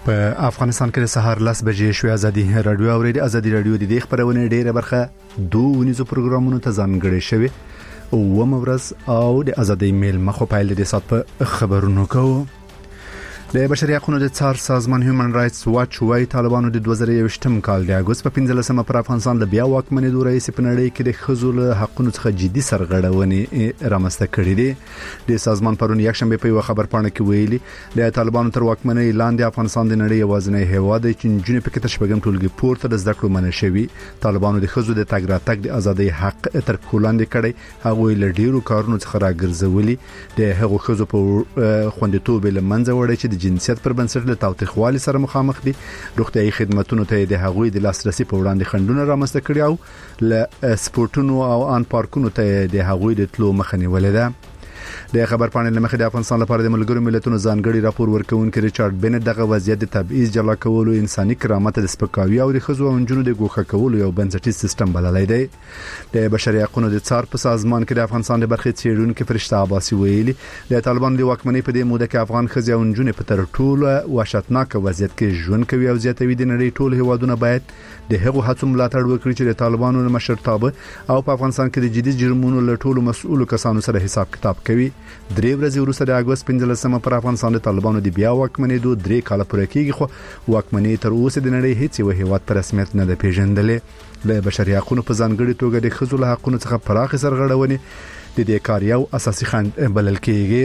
په افغانستان کې د سهار 10 بجې شوې ازادي رادیو اوریدي. ازادي رادیو د دې خبرونه ډیره برخه دوه ونیزو پروګرامونو ته ځانګړې شوی او مورز او د ازادي میل مخه پایل د سات په خبرونو کوو. د بشري حقوقو د څار سازمان هیومن رائټس واچ وايي طالبانو د 2023م کال د اگست په 15مه پر افغانستان د بیا واکمنۍ د رئیس په نړۍ کې د خزول حقوقو څخه جدي سرغړونې رامسته کړې دي. د سازمان پرون یکشنبه په یو خبر پاڼه کې ویلي د طالبانو تر واکمنۍ لاندې افغانستان د نړۍ یوازینی هیواد دی چې جنوب کې تشبګم ټولګي پورته د زده کړو منع شوی. طالبانو د خزو د تګ راتګ د ازادۍ حق تر کولاندې کړي، هغه له ډیرو کارونو څخه راګرځولي. د هغو خزو په خوندیتوب له منځه وړي چې جنسیت پر بنسټ له تاوتریخوالي سره مخامخ دي. روغتيایي خدماتونو ته د هغوی د لاسرسي په وړاندې خنډونه رامنځته کړي او له سپورټونو او ان پارکونو ته د هغوی د تلو مخه نیولې ده. د خبر پاڼې لمخې د افغانستان لپاره د ملګرو ملتونو ځانګړي راپور ورکونکي ریچارډ بنټ دغه وضعیت د تبعیض جلا کولو، انساني کرامت د سپکاوي او د خزو او نجونو د ګوښه کولو یو بنسټیز سیستم بللی دی. د بشري حقوقو د څار په سازمان کې د افغانستان د برخې څېړونکو فرشته عباسي ویلي د طالبانو د واکمنۍ په دې موده کې افغان خزي او نجونې په تر ټولو وحشتناک وضعیت کې ژوند کوي او زیاتوي. د نړۍ ټول هیوادونه باید د هغو هڅو ملاتړ وکړي چې د طالبانو مشرتابه او په افغانستان کې د جدي جرمونو له ټولو مسؤلو کسانو سره حساب کتاب کوي. درې ورځې وروسته د اگست 15مه پر افغانستان د طالبانو د بیا واکمنۍ دوه 3 کال پوره کیږي، خو واکمنۍ تر اوسه د نړۍ هیڅ یو هیواد پر رسمیت نه ده پیژندلې. د بشري حقوقو په ځانګړي توګه د خزو له حقوقو څخه پراخ سرغړونې د دې کار یو اساسي خنډ بلل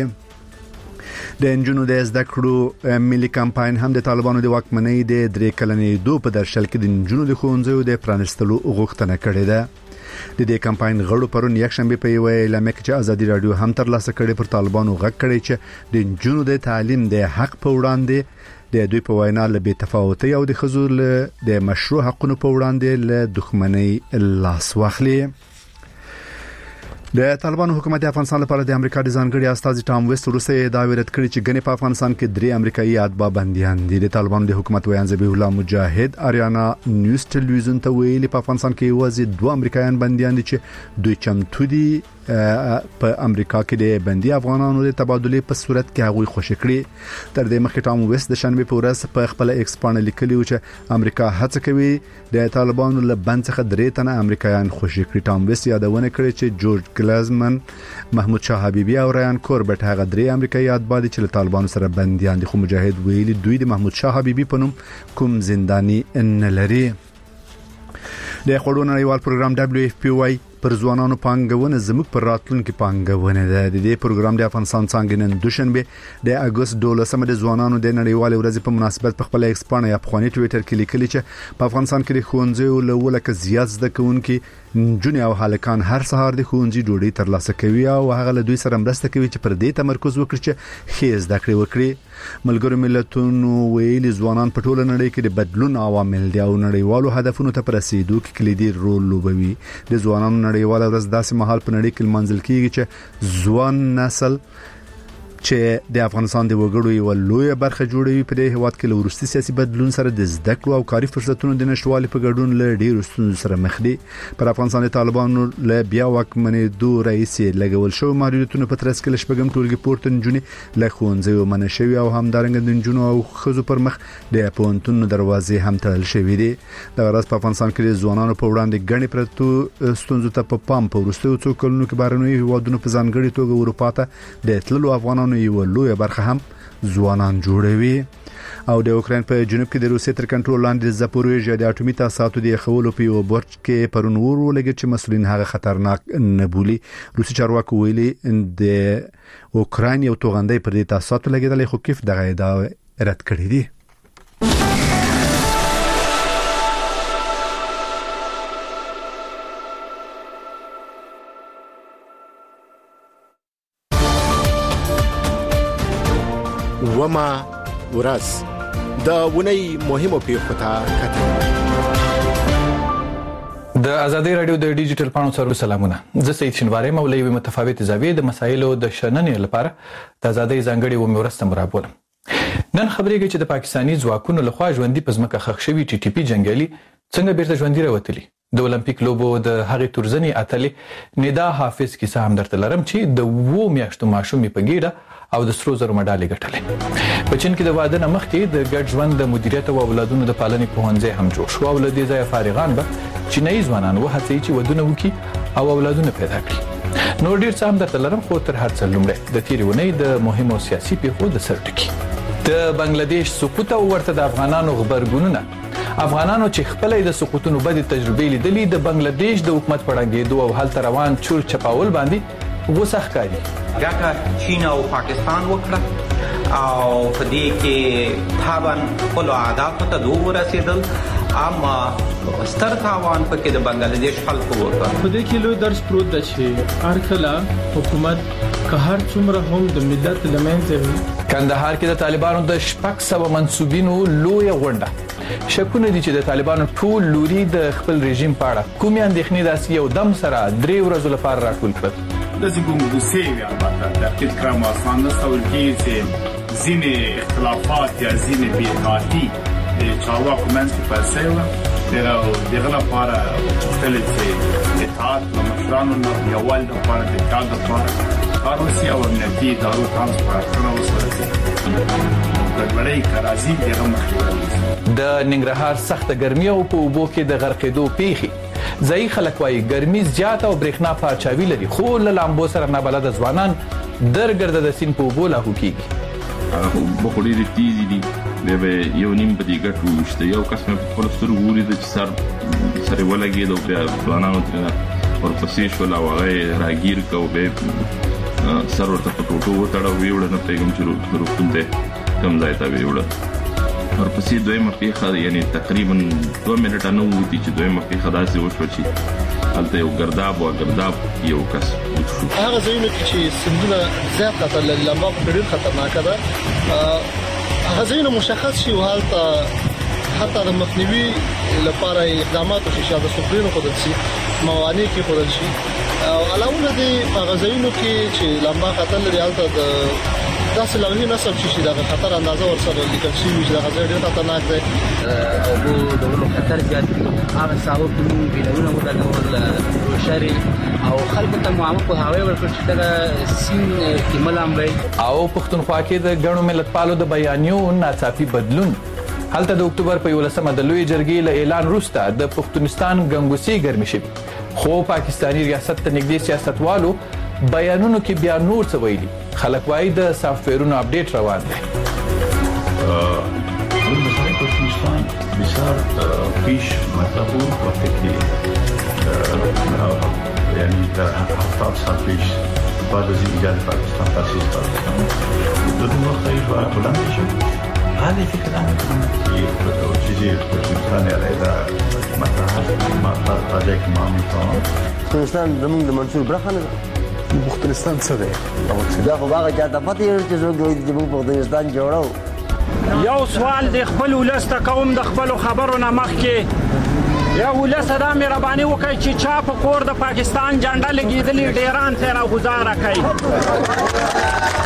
کیږي. د انجونو د زده کړو ملي کمپاین هم د طالبانو د واکمنۍ د 3 کلنې دوه په درشل کې د انجونو د ښوونځیو د پرانستلو غوښتنه کړې ده. د دې کمپاین غړو پرون یکشنبه په یو اعلامیه کې چې ازادي رادیو هم تر لاسه کړې پر طالبانو غږ کړی چې د انجونو د تعلیم د حق په وړاندې د دوی په وینا له بې تفاوتۍ او د خزول د مشروع حقوقو په وړاندې له دښمنۍ لاس واخلي. د طالبانو حکومت د افغانستان لپاره د امریکا د ځانګړي استازي ټام ویست وروسته دا ویرت کړی چې ګنې په افغانستان کې 3 امریکایي اتباع بنديان دي. د طالبانو د حکومت ویان ذبیح الله مجاهد اریانا نیوز ټلویزیون ته ویلي په افغانستان کې یوازې 2 امریکایان بنديان دي چې دوی چمتو دي په امریکا کې د بندي افغانانو د تبادله په صورت کې هغوی خوشی کړي. تر دې مخکې ټام ویست د شنبه په ورځ په خپل ایکس باندې لیکلی و چې امریکا هڅه کوي د طالبانو له بند څخه 3 تنه امریکایان خوشی کړي. ټام ویست یادونه کړې چې جورج گلازمن، محمود شاه حبیبی او ریان کوربټ هغه 3 امریکایي اتباع دي چې له طالبانو سره بنديان دي، خو مجاهد ویلي دوی د محمود شاه حبیبی په نوم کوم زنداني نه لري. د خړو نړیوال پروګرام WFP پر ځوانانو پانګونه زموږ پر راتلونکو پانګونه ده. د دې پروګرام د افغانستان څنګه نن دوشنبه د اگست 12مه د ځوانانو د نړیوال ورځ په مناسبت په خپل ایکس باندې افغاني ټوئیټر کې لیکلي چې په افغانستان کې د ښوونځیو له ولکه زیات زده کوونکي نجونې او هلکان هر سهار د ښوونځي ډوډۍ ترلاسه کوي او هغه له دوی سره مرسته کوي چې پر دې تمرکز وکړي چې ښه زده کړې وکړي. ملګرو ملتونو ویلي ځوانان په ټوله نړۍ کې د بدلون عوامل دي او نړیوالو هدفونو ته رسیدو کې کلیدي رول لوبوي. د ځوانانو نړیواله ورځ داسې مهال په نړۍ کې منځل کیږي چې ځوان نسل چې د افغانستان د وګړو یو لوی برخه جوړوي په دې هیواد کې له وروستي سیاسي بدلون سره د زده کړو او کاري فرصتونو د نشټوالي په ګډون له ډیرو ستونزو سره مخ دي. پر افغانستان د طالبانو له بیا واکمنۍ دوه رئیس لګول شو محدودیتونو په ترڅ کې لشبګم ټولګي پورته نجونې له ښوونځیو منع شوی او همدارنګه د نجونو او خزو پر مخ د پونتونو دروازې هم تړل شوې دي. د غرض په افغانستان کې د ځوانانو په وړاندې غني پرتو ستونزو ته په پام په ورستیو څو کلونو کې بارنوي هیوادونو په ځانګړي توګه اروپا ته د تللو افغانانو یو لوی برخه هم ځوانان جوړوي. او د اوکراین په جنوب کې د روسیې تر کنټرول لاندې د زاپوروژیا د اټومي تاسیساتو د خولو په یو برج کې پرون ولګي چې مسؤلین هغه خطرناک نه بولي. روسي چارواکو ویلي د اوکراین یو توغندۍ پر دې تاسیساتو لګیدل، خو کیف دغه ادعا رد کړې دي. وما ورځ د ونی مهمو پیښو ته کتل. د ازادي رادیو د ډیجیټل پاڼو سره سلامونه. زه سید شنواری مولوی متفاوت زاویې د مسایلو د شننې لپاره د ازادي ځانګړي و مرسته مرابولم. نن خبرېږي چې د پاکستاني ځواکونو لخوا ژوندۍ پزماکه خښ شوی ټي ټي پی جنگیالي څنګه بیرته ژوندۍ راوتلي د اولمپیک لوبو د هغې تورزنې اتلې ندا حافظ کیسه هم درته لرم چې د 2 میاشتو ماشومې په ګیډه او د سرو زرو مډالې ګټلې. په چین کې د واده نه مخکې د ګډ ژوند د مدیریت او اولادونو د پالنې پوهنځی هم جوړ شو او له دې ځایه فارغان به چینایي ځوانان وهڅوي چې ودونه وکړي او اولادونه پیدا کړي. نور ډیر څه هم درته لرم خو تر هر څه لومړی د تېرې اونۍ د مهمو سیاسي پیښو د سر ټکي. د بنگلاديش سقوط او ورته د افغانانو غبرګونونه. افغانانو چې خپلې د سقوطونو بدې تجربې لیدلې د بنگلاديش د حکومت پړنګېدو او هلته روان چور چپاول باندې غوسه ښکاري. ګټه چین او پاکستان وکړه او په دې کې تابن خپل اهداف ته ورسېدل، اما ستر تاوان پکې د بنگلاديش خلکو وکړ. په دې کې لوی درس پروت دی چې هر کله حکومت که هر څومره هم د ملت لمنځه وي. کندهار کې د طالبانو د 600 منسوبینو لوی غونډه. شکونه دي چې د طالبانو ټول لوري د خپل رژیم په اړه کومې اندېښنې داسې یو دم سره 3 ورځې لپاره راټول کړل. داسې ګونګوسې وي البته تحقیق کړم آسان نه ستول کېږي چې ځینې اختلافات یا ځینې بې اتفاقي چارواکو منځ کې پیل شوی و. دغه لپاره غوښتل چې اتحاد له مشرانو نه یووالي لپاره د اتحاد لپاره کار وشي او امنیتي ادارو ترانسپورټونه وسره ګډوډۍ کارازي دغه مخکې. د ننګرهار سخته ګرمي او په اوبو کې د غرقېدو پیښې. ځایي خلک وايي ګرمي زیاته او برېښنا پاچاوي لري خو له لامبو سره نابلده ځوانان درګرده د سیند په اوبو لاهو کېږي. اوبه ډېرې تیزې دي، بیا به یو نیم په دې ګټو وشته. یو کس مې په خپلو سترګو ولیده چې سر ولګېد او بیا ځوانانو ترېنه ورپسې شول او هغه یې راګیر کړ او بیا سر ورته په ټوټو وتړه او ویې وړه. نه پوهېږم چې روغتون ته کوم ځای ته ویې وړه. ورپسې دویمه پیښه یعنی تقریبا 2 منټه نه ووتي چې دویمه پیښه داسې وشوه چې هلته یو ګرداب و ګرداب یو کس وشو. هغه ځایونه کې چې سیندونه زیات خطر لري، لمبا په ډېر خطرناکه ده، هغه ځایونه مشخص شي او هلته حتی د مخنیوي لپاره اقدامات وشي چې د سپرینو خودل شي، موانع کې خودل شي. او علاوه دې هغه ځایونو کې چې لمبا خطر لري هلته د داسې لوحې نصب شي چې د خطر اندازه ورسره لیکل شي چې د غزا ډېر خطرناک دی. او د ولو خطر زیات هغه ساو کوم بیرونه ودل روشري او خلک ته معامله په هواي ورکړ چې دا سین کملام وي. او پښتونخوا کې د غړو ملتپالو د بیانیو ناڅاپي بدلون. هلته د اکتوبر په 11مه د لوی جرګې له اعلان وروسته د پښتونستان ګنګوسي ګرمي شوې خو پاکستاني ریاست ته نږدې سیاستوالو بیانونو کې بیا نور څه ویلي. خلک وايي د سافټویرونو اپډیټ روان دی. المسائل پاکستان بسیار پیش مطلب وقتی که یعنی در 70 سال پیش بعد از ایجاد پاکستان تاسیس پاکستان دو وقتی بلند شد. هذه فكرة چیزی پاکستان علیه مطلب راجع که ما میتونم پاکستان زمونږ د منصور برخه نه ده. پاکستان څه دی؟ دا خو هغه چاته پته یې چې زموږ پاکستان جوړو. یو سوال د خپل ولس ته کوم د خپل خبرو نه مخکې یو ولس دا مهرباني وکړي چې چا په کور د پاکستان جنډه لګېدلې ډیران سره گزاره کوي.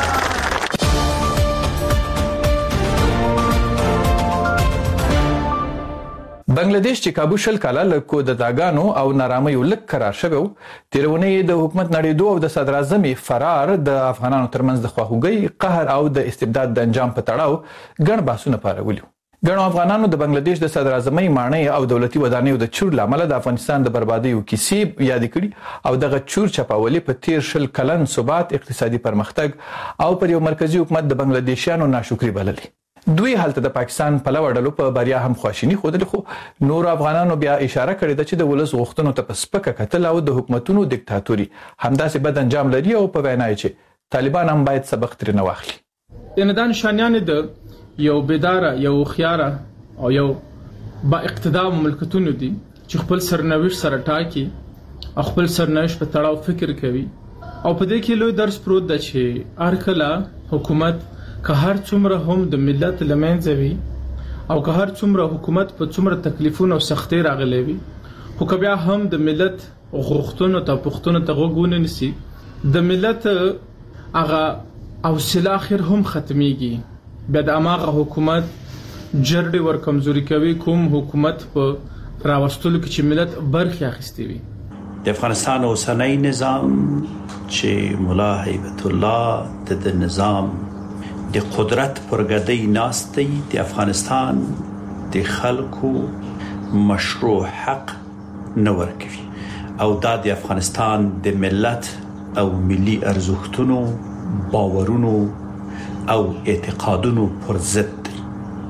بنگلاديش چې کابو شل کاله له کودتاګانو او نارامیو لک قرار شوی و، تیرونه د حکومت نړیدو او د صدر اعظم فرار د افغانانو ترمنځ د خواخوږي قهر او د استبداد د انجام په تړاو ګڼ بحثونه پارولي. ګڼو افغانانو د بنگلاديش د صدر اعظمۍ ماڼۍ او دولتي ودانیو د چور لامل د افغانستان د بربادیو کیسې یاد کړي او دغه چور چپاولي په تیر شل کلن ثبات اقتصادي پرمختګ او پر یو مرکزی حکومت د بنگلاديشیانو ناشکری بللي. دوی حالت د پاکستان په لوړډلو په بریا هم خواشینی خوده خو نور افغانانو بیا اشاره کړې ده چې د ولس غوښتنو ته په سپکه کتل او د حکومتونو دیکتاتوري همداسې بد انجام لري او په وینا چې طالبان هم باید سبق ترې نه واخلي. د ندان شانیان د یو بیداره یو خياره او یو با اقتدار مملکتونو دي چې خپل سرنوشت سره ټاکي او خپل سرنوشت په تړاو فکر کوي او په دې کې لوی درس پروت دی چې هر کله حکومت که هر څومره هم د ملت لمنځه وي او که هر څومره حکومت په څومره تکلیفونو او سختۍ راغلي وي خو که بیا هم د ملت غوښتنو ته پوښتنو ته غوږ ونه نیسي د ملت هغه حوصله اخر هم ختمیږي. بیا د هماغه حکومت جرړې ور کمزوري کوي کوم حکومت په راوستلو کې چې ملت برخه اخیستې وي. د افغانستان اوسنی نظام چې مولا هیبت الله د نظام د قدرت پر ګدۍ ناست دی، د افغانستان د خلکو مشروع حق نه ورکوي او دا د افغانستان د ملت او ملي ارزښتونو، باورونو او اعتقادونو پر ضد دی.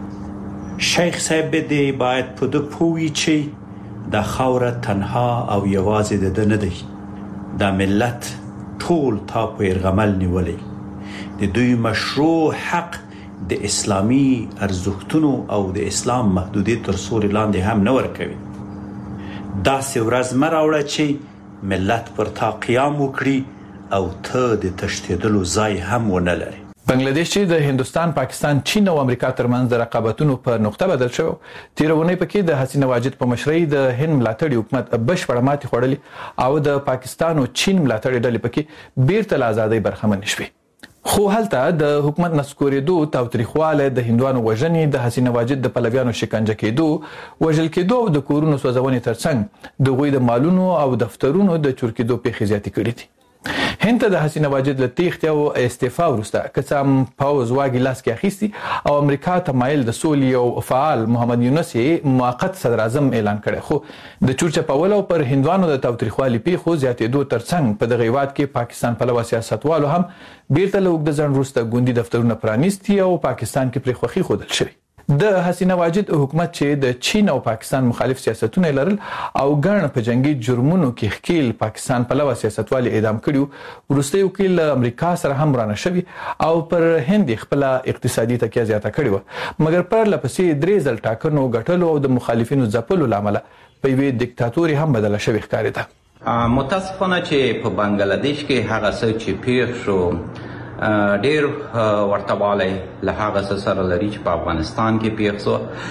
شیخ صاحب دې باید په دې پوهی چې دا خاوره تنها او یوازې د نه دی، دا ملت ټول تا په ارغمل نیولې. د دوی مشروع حق د اسلامي ارزښتونو او د اسلام محدودیت تر سوري لاندې هم نه ورکوي. دا ورځ مراوړه چې ملت پر تا قیام وکړي او ته د تشدیدلو ځای هم ونه لري. بنگلاديش چې د هندستان، پاکستان، چین او امریکا ترمنځ د رقابتونو په نقطه بدل شو، تیرونی پکې د حسینه واجد په مشرۍ د هند ملاتړي حکومت بشپړه ماتې خوړلې او د پاکستان او چین ملاتړي ډلې پکې بیرته له ازادۍ برخمن شوې. خو هلته د حکومت نسکورېدو، تاوتریخواله، د هندوانو وژنې، د حسینه واجد د پلویانو شکنجه کېدو، وژل کېدو او د کورونو سوځونې ترڅنګ د غوی د مالونو او دفترونو د چور کېدو پیښې زیاتې کړې دي. هند ته د حسینه واجد له تېښتې او استعفا وروسته که څه هم پوځ واګې لاس کې اخیستي او امریکا تمایل د سولې او فعال محمد یونس یې موقت صدر اعظم اعلان کړی، خو د چور چپولو او پر هندوانو د تاوتریخوالي پیښو زیاتېدو ترڅنګ په دغه هیواد کې پاکستان پلوه سیاستوالو هم بیرته له اوږده ځنډ وروسته ګوندي دفترونه پرانیستي او پاکستان کې پرې خوښي ښودل شوې. د حسینه واجد حکومت چې د چین او پاکستان مخالف سیاستونه لرل او ګڼ په جنگي جرمونو کې ښکیل پاکستان پلوه سیاستوالي اعدام کړیو، وروسته یو کې له امریکا سره هم رانه شوي او پر هند خپل اقتصادي تکیه زیاته کړې وه، مګر پر لپسې 3 ځل ټاکنو ګټلو او د مخالفینو ځپلو لامل په یوې دیکتاتوري هم بدله شوې ښکارېده. متاسفانه چې په بنگلاديش کې هغه څه چې پیښ شو ډیر ورته والی له هغه څه سره لري چې په افغانستان کې پیښ شو.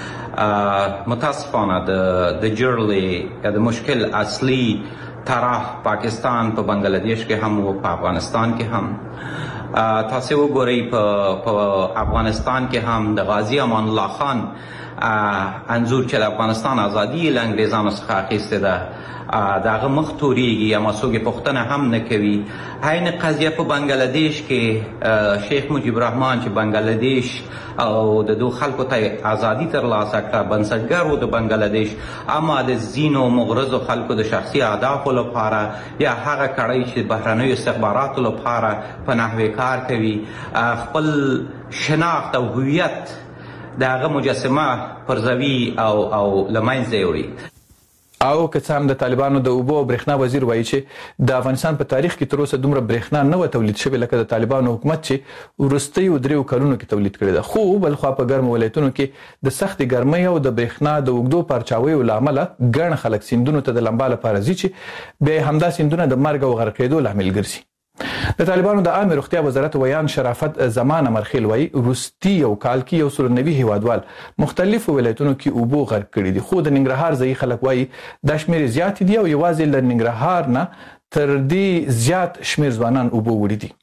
متاسفانه د جرلې د مشکل اصلي طرف پاکستان په بنگلاديش کې هم او په افغانستان کې هم. تاسو وګورئ په افغانستان کې هم د غازی امان الله خان انځور چې د افغانستان ازادي له انګریزانو څخه اخیستې ده داغه مخ توريږي یا مسوګه پښتنه هم نه کوي. عین قضیه په بنگلاديش کې شیخ مجيب الرحمن چې بنگلاديش او د دوه خلکو ته ازادي ترلاسه کړه، بنسټګر و د بنگلاديش، اما د زینو مغرضو خلکو د شخصي اهدافو لپاره یا هغه کړي چې بهرنیو استخباراتو لپاره په نحوه کار کوي، خپل شناخت او هویت داغه مجسمه پرځوي او لمنځه وړي. او که څه هم د طالبانو د اوبو او برېښنا وزیر وایي چې د افغانستان په تاریخ کې تر اوسه دومره برېښنا نه و تولید شوې لکه د طالبانو حکومت چې وروستیو 3 کلونو کې تولید کړې ده، خو بلخوا په ګرمو ولایتونو کې د سختې ګرمۍ او د برېښنا د اوږدو پرچاویو له امله ګڼ خلک سیندونو ته د لمبا لپاره ځي چې بیا همدا سیندونه د مرګ او غرق کېدو لامل ګرځي. د طالبانو د عامه روغتیا وزارت ویان شرافت زمان امرخیل وایي وروستي یو کال کې 190 هیوادوال مختلفو ولایتونو کې اوبو غرق کړي دي، خو د ننګرهار ځایي خلک وایي دا شمېر زیات دي او یوازې له ننګرهار نه تر دې زیات شمېر ځوانان اوبو وړي دي.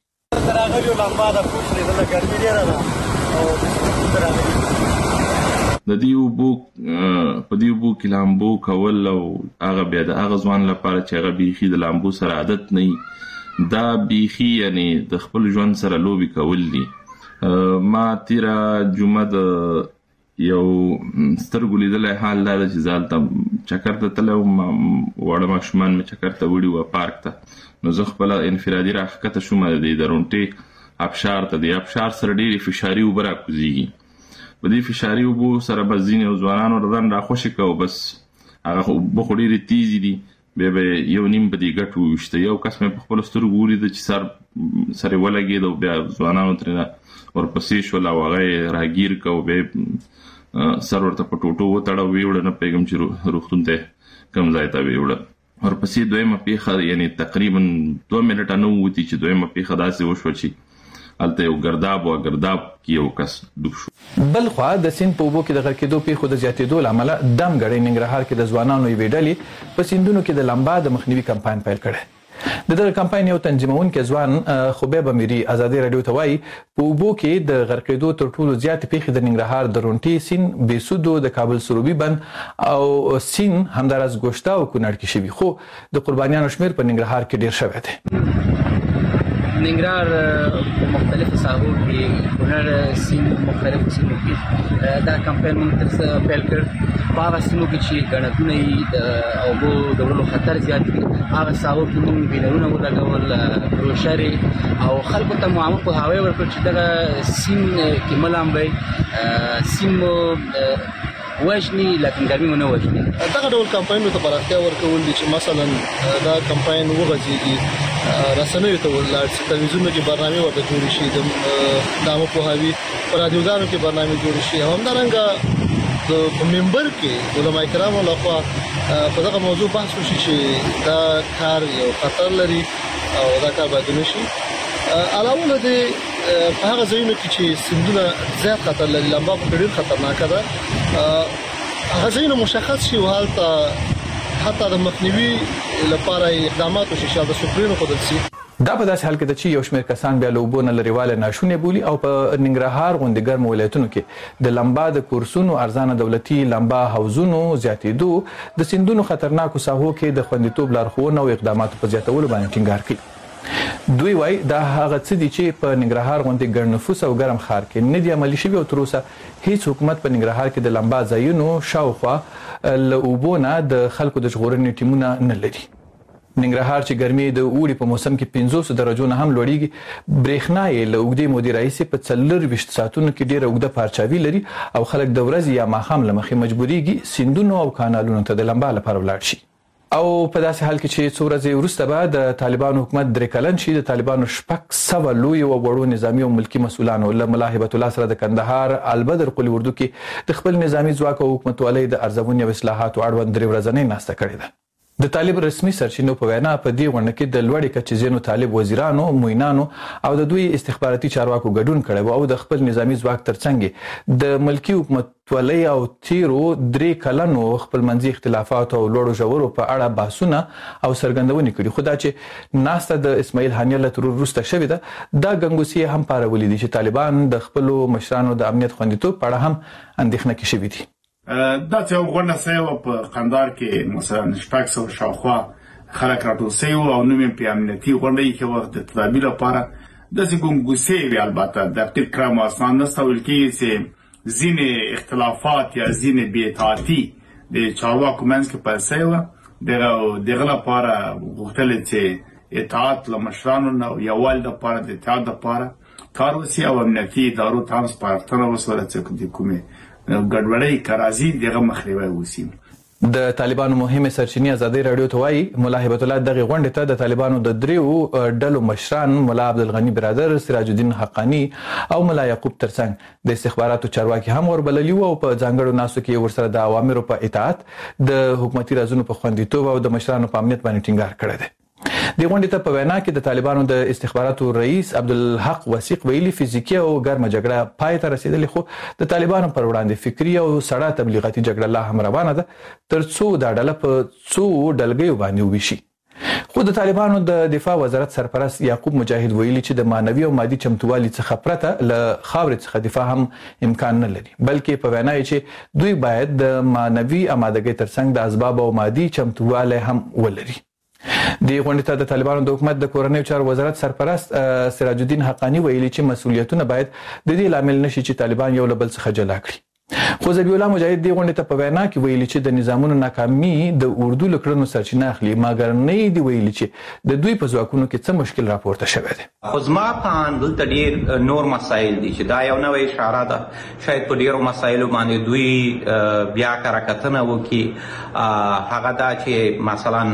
د دې اوبو کې لامبو کول او هغه بیا د هغه ځوان لپاره چې هغه بیخي د لامبو سره عادت نه دا بیخي یعنی د خپل ژوند سره لوبي کول دي. ما تیرا جمعه د یو سترګو لیدلې حال دا چې زالته چکر ته تلو وړه ماشومان مې چکر ته وړي و پارک ته، نو زه خپل انفرادي راښکته شوم د درونټې ابشار ته. د ابشار سره ډېرې فشاري اوبه راکوزېږي، په دې فشاري اوبو سره به ځینې ځوانانو رضان راخوشي کوو، بس هغه اوبه خو ډېرې تیزې دي، بیا به یو نیم په دې ګټو وویشته. یو کس مې په خپلو سترګو ولیده چې سر یې ولګېد او بیا ځوانانو ترېنه ورپسې شول او هغه یې راګیر کړ، بیا سر ورته په ټوټو وتړه، ویې وړه، نه پوهېږم چې روغتون ته کوم ځای ته ویې وړه. ورپسې دویمه پیښه یعنې تقریبا 2 منټه نه ووتي چې دویمه پیښه داسې وشوه چې هلته یو ګرداب کې یو کس ډوب شو. بلخوا د سیند په اوبو کې د غرق کېدو پیښو د زیاتېدو له امله دمګړۍ ننګرهار کې د ځوانانو یوې ډلې په سیندونو کې د لمبا د مخنیوي کمپاین پیل کړی. د دغه کمپاین یو تنظیمونکی ځوان خبیب امیری ازادي رادیو ته وایي په اوبو کې د غرقېدو تر ټولو زیاتې پیښې د ننګرهار د رونټي سیند، بیسودو، د کابل سروبي بند او سیند همداراز ګوشته او کونړ کې شوي، خو د قربانیانو شمیر په ننګرهار کې ډیر شوی دی. ننګرهار په مختلفو ساحو کې کونړ سیند مختلفو سیمو کې دا کمپاین موږ پیل کړ. په هغه سیمو کې چې ګڼتونه یې د اوبو د وړلو خطر زیات وي هغه ساحو کې موږ بینرونه ولګول، بروشرې او خلکو ته مو عامه پوهاوی ورکړ چې دغه سیند کې ملامبئ سیند وجني لکه ګرمي ونه وجني. دغه ډول کمپاینونو ته پراختیا ورکول دي چې مثلا دا کمپاین وغځيږي، رسنیو ته ولر چې تلویزیون کې برنامه ورته جوړ شي، د عامه پوهاوی پر رادیوګانو کې برنامه جوړ شي. همدارنګه د ممبر کې علماء کرام لخوا په دغه موضوع بحث وشي چې دا کار یو خطر لري او دا کار باید نشي. علاوه له دې په هغه ځایونو کې چې سیندونه زیات خطر لري، لمبا په ډېر خطرناک ده، هغه ځایونه مشخص شي او حتی د مخنیوي لپاره اقدامات وشي چې د سپرینو خودل شي. دا په داسې حال کې ده چې یو شمېر کسان بیا له اوبو نه لرېوالی ناشونې بولي او په ننګرهار غوندې ګرمو ولایتونو کې د لمبا د کورسونو، ارزانه دولتي لمبا حوضونو زیاتېدو د سیندونو خطرناکو ساحو کې د خوندیتوب لارښوونه او اقداماتو په زیاتولو باندې ټینګار کوي. دوی وایي دا هغه څه دي چې په ننګرهار غوندې ګڼ نفوس او ګرم ښار کې نه دي عملي شوي او تر اوسه هیڅ حکومت په ننګرهار کې د لمبا ځایونو شاوخوا له اوبو نه د خلکو د ژغورنې ټیمونه نه لري. ننګرهار چې ګرمي د اوړي په موسم کې 500 درجو نه هم لوړیږي، برېښنا یې له اوږدې مودې راهیسې په 24 ساعتونو کې ډېره اوږده پارچاوي لري او خلک د ورځې یا ماښام له مخې مجبوریږي سیندونو او کانالونو ته د لمبا لپاره ولاړ شي. او په داسې حال کې چې څو ورځې وروسته به د طالبانو حکومت 3 کلن شي، د طالبانو 600 لوی او وړو نظامی او ملکی مسؤلانو له ملا هبت الله سره د کندهار البدر قلی اردو کې د خپل نظامی ځواک او حکومتوالۍ د ارزونې او اصلاحاتو اړوند 3 ورځنۍ ناسته کړې ده. د طالب رسمي سرچینو په وینا په دې غونډه کې د لوړې کچې ځینو طالب وزیرانو، معینانو او د دوی استخباراتي چارواکو ګډون کړی او د خپل نظامی ځواک ترڅنګ د ملکی حکومتوالۍ او تیرو 3 کلنو خپلمنځي اختلافات او لوړو ژورو په اړه بحثونه او څرګندونې کړي. خو دا چې ناسته د اسماعیل هانیه له ترور وروسته شوې ده، دا ګنګوسې هم پارولې دي چې طالبان د خپلو مشرانو د امنیت خوندیتوب په اړه هم اندېښنه کې شوي دي. دا چې غونډه سوي په قندهار کې مثلا 600 شاوخوا خلک راټول سوي او نو مې په امنیتي غونډه کې وخت د تدابیر لپاره د څنګه وی البته د تکرار آسان نسته ولکې چې ځینې اختلافات یا ځینې بی‌اطاعتي د چارواکو منځ کې پیسې دغه لپاره غوښتل چې اطاعت له مشرانو نه یووالي لپاره د اتحاد لپاره کار وشي او امنیتي ادارو ته هم سپارښتنه وسوله چې د کومې ګډوډۍ کارازي دغه مخنیوي وشي. د طالبانو مهمه سرچینې ازادي رادیو ته وایي ملا هبت الله دغه غونډه ته د طالبانو د 3 ډلو مشران ملا عبدالغنی برادر، سراج الدین حقانی او ملا یعقوب ترڅنګ د استخباراتو چارواکي هم وربللی او په ځانګړو ناسو کې ورسره د اوامرو په اطاعت د حکومتي رازونو په خوندیتوب او د مشرانو په امنیت باندې ټینګار کړی دی. د غونډې ته په وینا کې د طالبانو د استخباراتو رئیس عبدالحق وثیق ویلي فزیکي او ګرمه جګړه پای ته رسیدلې، خو د طالبانو پر وړاندې فکری او سړه تبلیغاتي جګړه لا هم روانه ده ترڅو دا ډله په څو ډلګیو باندې وویشي. خو د طالبانو د دفاع وزارت سرپرست یعقوب مجاهد ویلي چې د مانوي او مادي چمتووالي څخه پرته له خاورې څخه دفاع هم امکان نه لري، بلکې په وینا یې چې دوی باید د مانوي امادګۍ ترڅنګ د اسباب او مادي چمتووالی هم ولري. د غونډې ته د طالبانو د حکومت د کورنیو چارو وزارت سرپرست سراج الدین حقانی ویلي چې مسؤلیتونه باید د دې لامل نشي چې طالبان یو له بل څخه جلا کړي. خو ذبیح الله مجاهد د غونډې ته په وینا کې ویلي چې د نظامونو ناکامي د اردو له کړنو سرچینه اخلي، مګر نه دی ویلي چې د دوی په ځواکونو کې څه مشکل راپورته شوی دی. خو زما په اند دلته ډېر نور مسایل دي چې دا یو نوې اشاره ده، شاید په ډېرو مسایلو باندې دوی بیا کراکتنه وکړي. هغه دا چې مثلا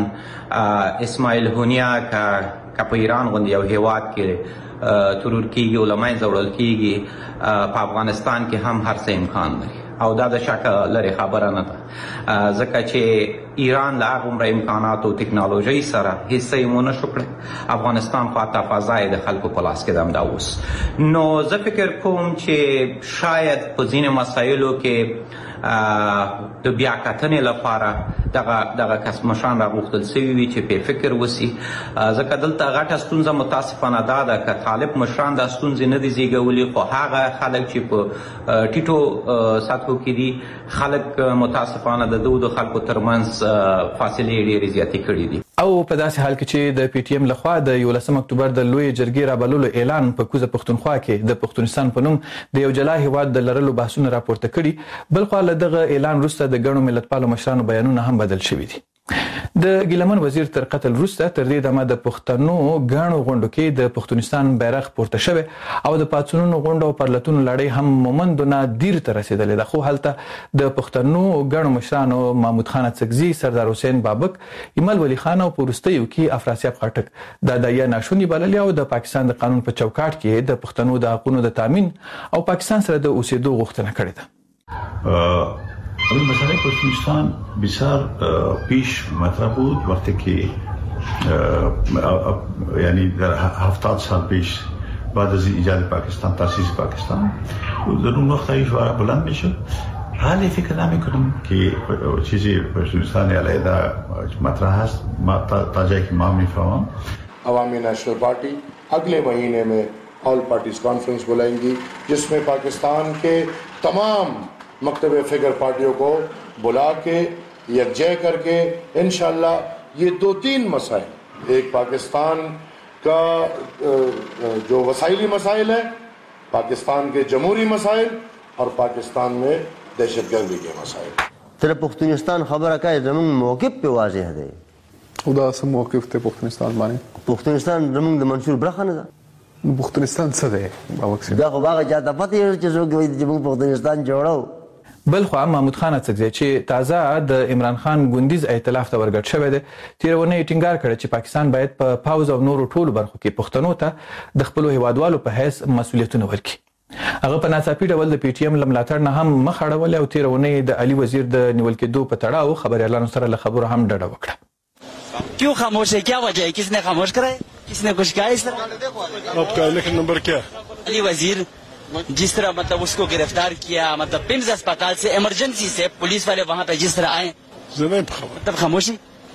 اسماعیل هانیه که په ایران غوندې یو هیواد کې ترور کیږي، علماء زوړل کیږي، په افغانستان کې هم هر څه امکان لري او دا د شک لري خبره نه ده، ځکه چې ایران له هغه عمره امکاناتو او ټکنالوژۍ سره هیڅ یې ونه شو کړی. افغانستان خواته فضا یې د خلکو په لاس کې ده همدا اوس. نو زه فکر کوم چې شاید په ځینې مسایلو کې د بیا کتنې لپاره دغه کسمشان راغوښتل سوي وي چې په فکر وسی. ځکه دلته غټه ستونزه متاسفانه دا ده که طالب مشران دا ستونزې نه دي زیږولي، خو هغه خلک چې په ټیټو سطحو کې دي خلک متاسفانه د دوه خلکو ترمنځ فاصلې ډېرې زیاتې کړي دي. او په داسې حال کې چې د پی ټی ایم لخوا د 11 اکتوبر د لوی جرګې رابللو اعلان په کوزه پښتونخوا کې د پښتونستان په نوم د یو جلا هیواد د لرلو بحثونه راپورته کړي، بل خو له دغه اعلان وروسته د ګڼو ملتپالو مشرانو بیانونه هم بدل شوي دي. د ګیلمن وزیر تر قتل وروسته تر دې دمه د پښتنو ګڼو غونډو کې د پښتونستان بیرغ پورته شوی او د پاڅونونو غونډو او پرلتونو لړۍ هم مومندونه دیر ته رسیدلې ده، خو هلته د پښتنو ګڼو مشرانو محمود خان اڅکزي، سردار حسین بابک، ایمل ولی خان او پوروستیو کې افراسیاب خټک د دایه ناشونی بللې او د پاکستان د قانون په چوکاټ کې د پښتنو د حقوقو د تامین او پاکستان سره د اوسېدو غوښتنه کړې ده. این مسئله پشتونستان بسیار پیش مطرح بود وقتی که یعنی در 70 سال پیش بعد از ایجاد پاکستان، تاسیس پاکستان، در اون وقت ایش بلند میشد. حالی فکر نمیکنم که چیزی پشتونستان علیحده مطرح هست. تا جایی که ما میفهمم عوامی نیشنل پارٹی اگلے مہینے میں آل پارٹیز کانفرنس بلائیں گی جس میں پاکستان کے تمام مکتب فکر پارٹیوں کو بلا کے یکجا کر کے انشاءاللہ یہ 2-3 مسائل، ایک پاکستان کا جو وسائلی مسائل ہے، پاکستان کے جمہوری مسائل اور پاکستان میں دہشت گردی کے مسائل. تر پښتونستان خبره کوي زموږ موقف په واضح دی. خدا سم موقف ته پښتونستان باندې. پښتونستان زموږ د منشور برخه نه ده. پښتونستان څه دی؟ دا خو هغه چاته پته چې څوک وایي چې موږ پښتونستان جوړو. بل خو محمود خان اڅکزي چې تازه د عمران خان ګوندیز ائتلاف ته ورګډ شوی دی، تیرونه یې ټینګار کړی چې پاکستان باید په پاوز او نورو ټولو برخو کې پښتنو ته د خپلو هیوادوالو په حیث مسؤلیتونه ورکړي. هغه په ناڅاپي ډول د پی ټی ایم له ملاتړ نه هم مخ اړولې او تیرونه یې د علي وزیر د نیول کېدو په تړاو خبریالانو سره له خبرو هم ډډه وکړه. क्यों खामोश है, क्या वजह है, किसने खामोश कराए, किसने कुछ कहा इस तरह? आपका लेकिन नंबर क्या? अली वजीर जिस तरह मतलब उसको गिरफ्तार किया, मतलब पिम्स अस्पताल से इमरजेंसी से पुलिस वाले वहाँ पे जिस तरह आए, मतलब खामोशी.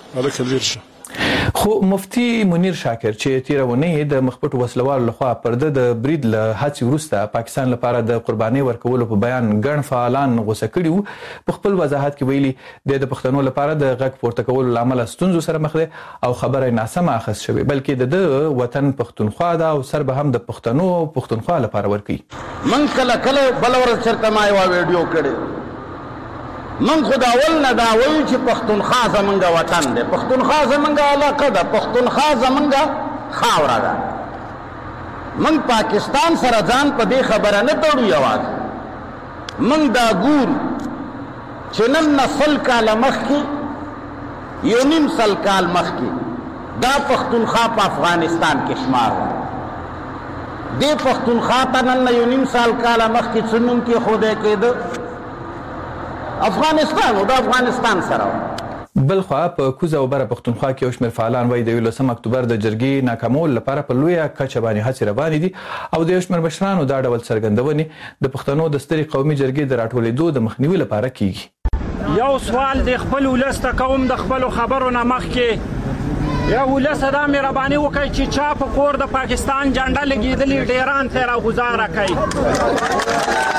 خو مفتي منیر شاکر چې تیرونه د مخپټو وسلوالو لخوا پرده د برید له هڅې وروسته پاکستان لپاره د قرباني ورکولو په بیان ګڼ فعالان غوسه کړي وو، په خپل وضاحت کې ویلي د پښتنو لپاره د غږ پورته کولو لامل ستونزو سره مخ دي او خبره ناسمه اخذ شوی، بلکې د وطن پښتونخوا دا او سر به هم د پښتنو پښتونخوا لپاره ورکي. من کله بل ورځ چرته ما یو ویډیو کړی، من خدا ول نه دا وایي چې پښتونخوا زمونږ وطن دی، پښتونخوا زمونږ علاقه ده، پښتونخوا زمونږ خاوره ده. من پاکستان سره ځان په دې خبره نه تړو، یوازې من دا ګورو چې نن نه 100 کاله مخکې 1.5 کال مخکې دا پښتونخوا په افغانستان کې شمار و. دې پښتونخوا ته نن نه 1.5 کاله مخکې څه نوم کېښودی کېده؟ افغانستان او د افغانستان سره. بل خو په کوزه او بره پښتونخوا کې اوشمر فعالان وایي د 11 اکتوبر د جرګې ناکامول لپاره په لویه کچه باندې هڅې روانې دي او د اوشمر مشرانو دا ډول څرګندونې د پښتنو د سترې قومي جرګې د راټولېدو د مخنیوي لپاره کیږي. یو سوال د خپل ولس ته کوم د خپل خبرو نه مخکې یا ولس دا مهرباني وکړي چې چا په کور د پاکستان جنډه لګېدلې ډیران ته راغوزاره کوي،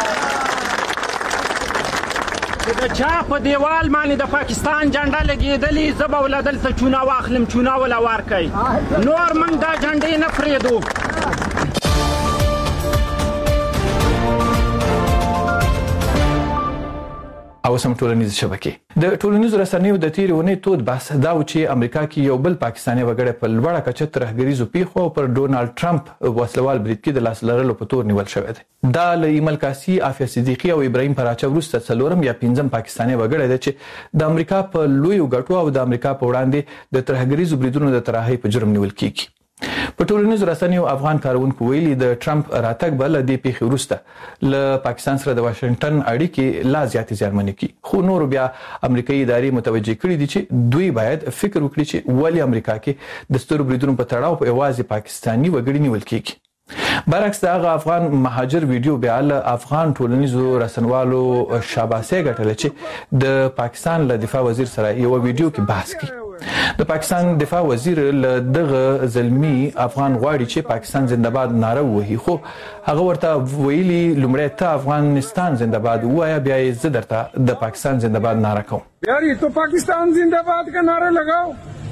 د چا په دیوال باندې د پاکستان جنډه لګېدلې زه به وله دلته چونه واخلم، چونه وله ورکوي، نور موږ دا جنډې نه پرېږدو. او سم ټولنیز شبکې د ټولنیزو رسنیو د تیرې ونې تود بحث دا و چې امریکا کې یو بل پاکستاني وګړی په لوړه کچه ترهګریزو پیښو او پر ډونالډ ټرمپ وسلوال برید کې د لاس لرلو په تور نیول شوی دی. دا له ایمل کاسي، عافیه صدیقي او ابراهیم پراچه وروسته څلورم یا پنځم پاکستاني وګړی دی چې د امریکا په لویو ګټو او د امریکا په وړاندې د ترهګریزو بریدونو د طرحې په جرم نیول کیږي. په ټولنیزو رسنیو افغان کارونکو ویلي د ټرمپ راتګ به له دې پیښې وروسته له پاکستان سره د واشنگټن اړیکې لا زیاتې زیانمنې کړي، خو نورو بیا امریکایي ادارې متوجه کړي دي چې دوی باید فکر وکړي چې ولې امریکا کې د سترو بریدونو په تړاو په یوازې پاکستاني وګړي نیول کیږي. برعکس دغه افغان مهاجر ویډیو بیا له افغان ټولنیزو رسنوالو شاباسي ګټل چې د پاکستان له دفاع وزیر سره یو ویډیو کې بحث کوي. د پاکستان دفاع وزیر له دغه زلمی افغان غواړي چې پاکستان زنده‌باد ناره ووهي، خو هغه ورته ویلي لومړی ته افغانستان زنده‌باد وایا، بیا یې زه درته د پاکستان زنده‌باد ناره کوم. یاری تو پاکستان زنده‌باد کا نعرہ لگاؤ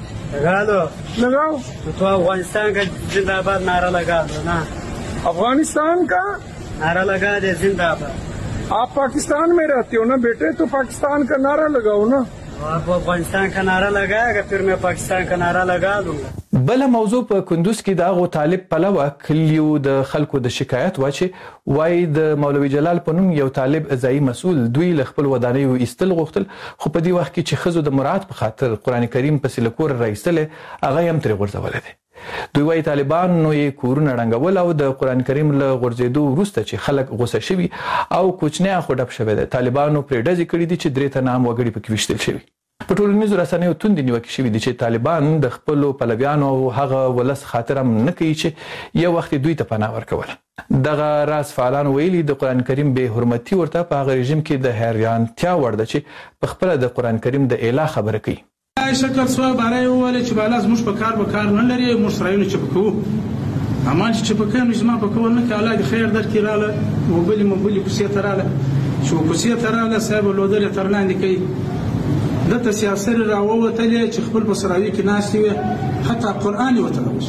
تو افغانستان کا زنده‌باد نعرہ لگا دو نا. افغانستان کا نعرہ لگا دے زنده‌باد. آپ پاکستان میں رہتے ہو نا بیٹے، تو پاکستان کا نعرہ لگاؤ نا. آپ افغانستان کا نعرہ لگائے گا پھر میں پاکستان کا نعرہ لگا دوں گا. بل موضوع په کندوز کې د غو طالب پلوه کلیو د خلکو د شکایت و چې وای د مولوي جلال په نوم یو طالب ځای مسؤل دوی ل خپل ودانیو ایستل غوښتل، خو په دې وخت کې چې خزو د مراد په خاطر قران کریم په سلکور راایستل هغه هم تر ورځول دي. دوی وای طالبان نو یې کورونه ړنګول او د قران کریم له غورځېدو وروسته چې خلک غوسه شوي او کوچنی خډپ شوی دي، طالبانو پرې ډزې کړې دي چې درې تنه وګړي پکې وشتل شوي. په ټولنیزو رسنیو توندې نیوکې شوي دي چې طالبان د خپلو پلویانو او هغه ولس خاطر هم نه کوي چې یو وخت دوی ته پناه ورکوله. دغه راز فعالان ویلي د قران کریم به حرمتي ورته په هغه رژیم کې د حیرانتیا وړ ده چې په خپله د قران کریم د اله خبره کوي. شکل سوا بارای وویل چې بالا زموږ په کار نه لري، موږ سرایونه چې پکوو امان چې پکوو نو زما پکول نه کوي. الله دې خیر درکړي. راله موبایل کوڅې ته راله چې کوڅې ته راله صاحب لودل تر لاندې کوي. دته سیاست راووتلې چې خپل بصراوي کې ناشتي وي، حتی قرآن وتلوس،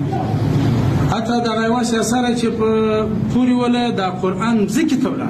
حتی د غیوا سیاست چې په پوری ولا د قرآن ذکر تولا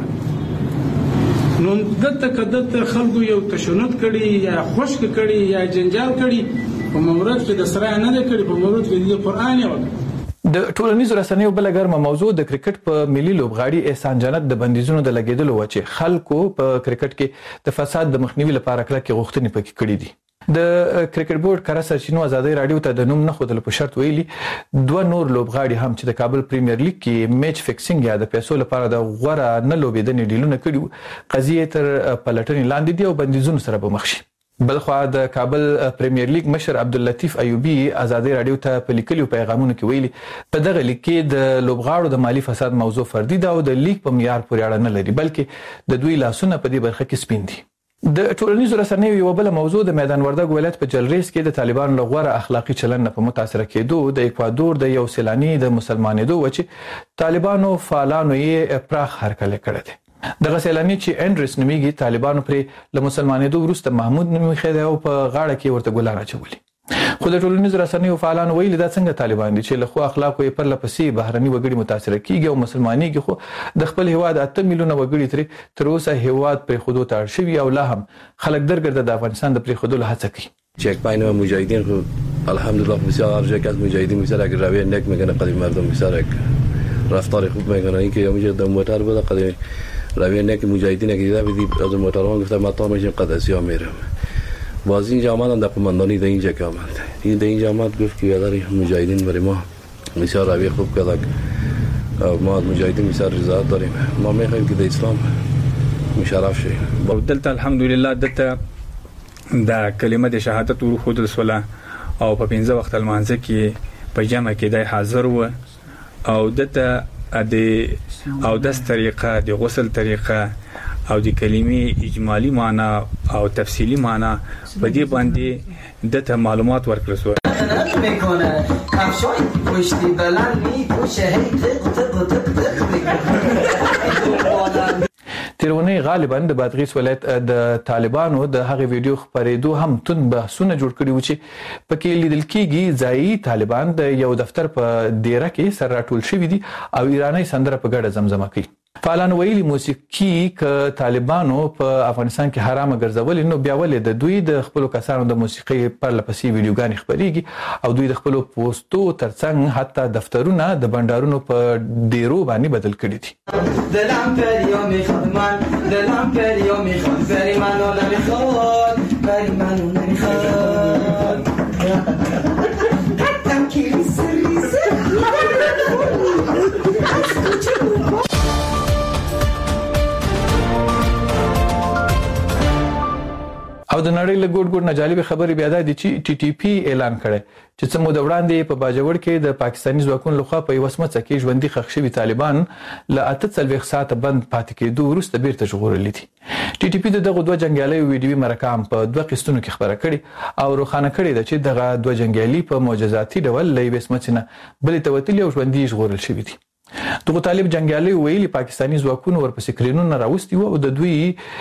نو دته کدته خلکو یو تشنج کړي یا خوشک کړي یا جنجال کړي، په مورد کې د سره نه کړي، په مورد کې د قرآن یو. د ټولنیزو رسنیو بل ګرمه موضوع د کرکټ په ملي لوبغاړي احسان جنت د بندیزونو د لګیدلو و چې خلکو په کرکټ کې د فساد د مخنیوي لپاره کلکې غوښتنې پکې کړې دي. د کرکټ بورډ کار سرچینو ازادي رادیو ته د نوم نه خودل په شرط ویلي دوه نور لوبغاړي هم چې د کابل پریمیر لیګ کې میچ فکسینګ یا د پیسو لپاره د غوړه نه لوبیدنې ډیلونه کړي، قضیه تر پلټنې لاندې دی او بندیزونو سره به مخ شي. بلخوا د کابل پریمیر لیګ مشر عبداللطیف ایوبی ازادي رادیو ته په لیکلو پیغامونو کې ویلي په دغه لیګ کې د لوبغاړو د مالی فساد موضوع فردي ده او د لیګ په معیار پورې اړه نه لري، بلکې د دوی لاسونه په دې برخه کې سپین دي. د ټولنیزو رسنیو یو بل موضوع د میدان وردګ ولایت په جلریز کې د طالبانو لغوره اخلاقی چلن په متاثر کېدو د اکوادور د یو سیلانی د مسلمانېدو و چې طالبانو فعالانو یې پراخ هرکلی کړی دی. دغه سیلانی چې انډریس نومیږي طالبانو پرې له مسلمانېدو وروسته محمود نومي خیدا او په غاړه کې ورته ګلان اچولي. خو د ټولنیزو رسنیو فعالانو ویلي دا څنګه طالبان دي چې له خو اخلاقو یې پرله پسې بهرني وګړي متاثر کیږي او مسلمانېږي، خو د خپل هیواد 8 میلیونه وګړي تر اوسه هیواد پرې خودو ته اړ شوي او لا هم خلک درګرده د افغانستان د پرې خودلو هڅه کوي. چک بین مجاهدین خب الحمدلله بسیار ارجاک از مجاهدین مثلا اگر رویه نک میکنه قدیم مردم مثلا رفتار خوب میکنه اینکه یا مجاهد موتور بوده قدیم رویه نک مجاهدین که دیده بدید از موتوران گفته ما تا میشیم قد اسیا میرم. باز اینجا آمدن در قماندانی در اینجا که آمد این در اینجا آمد گفت که یاداری مجاهدین برای ما بسیار رویه خوب کرد، ما مجاهدین بسیار رضایت داریم، ما میخوایم که در اسلام مشرف شیم. دلته الحمدلله دلته د کلمه د شهادت ورو خود رسوله او په 15 وخت المانځه کې په جمع کې د حاضر و او دته د او د طریقه د غسل طریقه او د کلمې اجمالی معنی او تفصیلی معنی په دې باندې دته معلومات ورکړل شو. میکنه کفشای پشتی بلند میپوشه هی تیرونی غالبا د بادغیس ولایت د طالبانو د هغه ویډیو خبرېدو هم تون بحثونه جوړ کړي و چې پکې لیدل کېږي ځایي طالبان د یو دفتر په دیره کې سر راټول شوي دي او ایرانی سندره په ګډه زمزمه کوي. فعالان ویلي موسیقي ک طالبانو په افغانستان کې حرامه ګرځولې نو بیا ولې د دوی د خپل کسانو د موسیقي پر لپسې ویډیوګانې خبريږي او دوی د خپل پوسټو ترڅنګ حتی دفترونه د بندرونو په ډیرو باندې بدل کړي دي. دلم پریو میخواد من دلم پریو میخواد بری منو نمیخواد بری منو نمیخواد تم کی ریز او او د نړۍ له ګوټ نه جالب خبرې بیا دا دي چې ټي ټي پی اعلان کړي چې څه موده وړاندې په باجوړ کې د پاکستاني ځواکونو لخوا په یو سمڅه کې ژوندۍ ښخ شوي طالبان له 48 ساعته بند پاتې کېدو وروسته بیرته ژغورلي دي. ټي ټي پی دغه دوه جنگیالیو ویډیوي مرکه هم په دوه قسطونو کې خبره کړې او روښانه کړې ده چې دغه دوه جنگیالي په معجزاتي ډول له یوې سمڅې نه بلې ته وتلي او ژوندي ژغورل شوي دي. دغه طالب جنگیالي ویلي پاکستاني ځواکونو ورپسې کرینونه راوستي وو او د دوی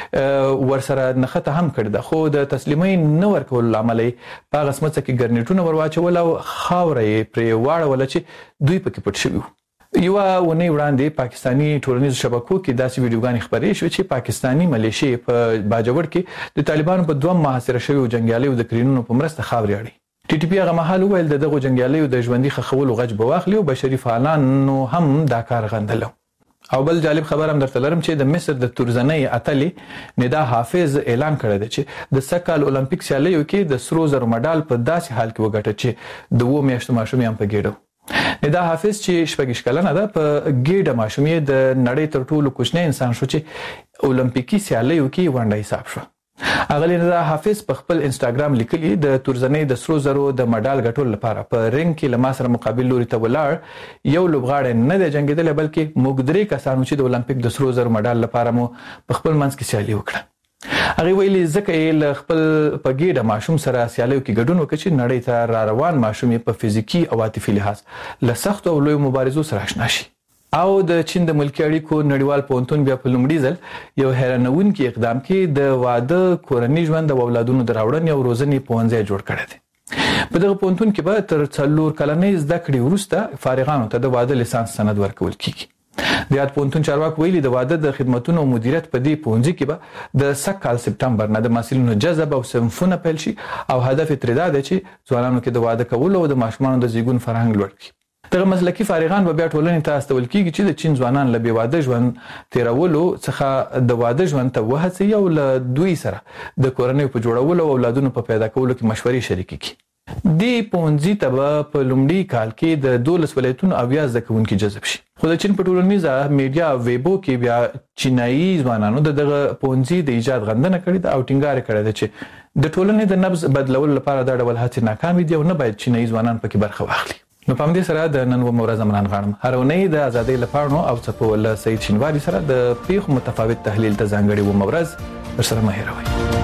ورسره نښته هم کړې ده، خو د تسلیمۍ نه ورکولو له امله یې په هغه سمڅه کې ګرنیټونه ور واچول او خاوره یې پرې واړوله چې دوی پکې پټ شوي وو. یوه اونۍ وړاندې پاکستاني ټولنیزو شبکو کې داسې ویډیوګانې خپرې شوې چې پاکستاني ملیشې په باجوړ کې د طالبانو په دوه محاصره شویو جنګیالیو د کرینونو په مرسته خاورې اړي. ټي ټي پی هغه مهال وویل د دغو جنګیالیو د ژوندي ښخولو غچ به واخلي او بشري فعالانو هم دا کار غندلو. او بل جالب خبر هم درته لرم چې د مصر د تورزنۍ اتلې ندا حافظ اعلان کړی دی چې د سږ کال اولمپیک سیالیو کې د سرو زرو مډال په داسې حال کې وګټه چې د 2 میاشتو ماشوم یې هم په ګېډه. ندا حافظ چې 26 کلنه ده په ګېډه ماشوم یې د نړۍ تر ټولو کوچنی انسان شو چې اولمپیکي سیالیو کې ونډه حساب شو. اغلی ندا حافظ په خپل انستاګرام لیکلی د تورزنۍ د سرو زرو د مډال ګټلو لپاره په رنګ کې له ما سره مقابل لوري ته ولاړ یو لوبغاړی نه دی جنګېدلی بلکې موږ 3 کسانو چې د اولمپیک د سرو زرو مډال لپاره مو په خپل منځ کې سیالي وکړه. هغې ویلي ځکه یې له خپل په ګېډه ماشوم سره سیالیو کې ګډون وکړ چې نړۍ ته را روان ماشوم یې په فزیکي او عاطفي لحاظ له سختو او لویو مبارزو سره اشنا شي. او د چین د ملکي اړیکو نړیوال پوهنتون بیا په لومړي ځل یو حیرانونکي اقدام کې د واده کورني ژوند او اولادونو د راوړنې او روزنې پوهنځی جوړ کړی دی. په دغه پوهنتون کې به تر 4 کلنۍ زده کړې وروسته فارغانو ته د واده لیسانس سند ورکول کیږي. د یاد پوهنتون چارواکو ویلي د واده د خدماتونو او مدیریت په دې پوهنځي کې به د سږ کال سپټمبر نه د محصلینو جذب او صنفونه پیل شي او هدف یې ترې دا دی چې ځوانانو کې د واده کولو او د ماشومانو د زیږون فرهنګ لوړ کړي. دغه مسلکي فارغان به بیا ټولنې ته استول کیږي چې د چین ځوانان له بې واده ژوند تیرولو څخه د واده ژوند ته وهڅوي او له دوی سره د کورنیو په جوړولو او اولادونو په پیدا کولو کې مشورې شریکې کړي. دې پوهنځي ته به په لومړي کال کې د 12 ولایتونو 80 زده کوونکي جذب شي. خو د چین په ټولنیزه میډیا ویبو کې بیا چینایي ځوانانو دغه پوهنځي د ایجاد غندنه کړې ده او ټینګار کړی ده چې د ټولنې د نبض بدلولو لپاره دا ډول هڅې ناکامې دي او نه باید چینایي ځوانان پکې برخه واخلي. نو په همدې سره د نن ورځ منان غواړم هر اونۍ د ازادۍ لپاره او څپو له سید شینواری سره د پیښو متفاوت تحلیل ته ځانګړي ورځ ورسره مه هېروئ.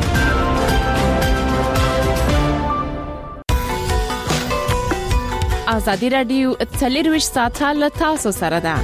ازادي رادیو 24 ساعته له تاسو سره ده.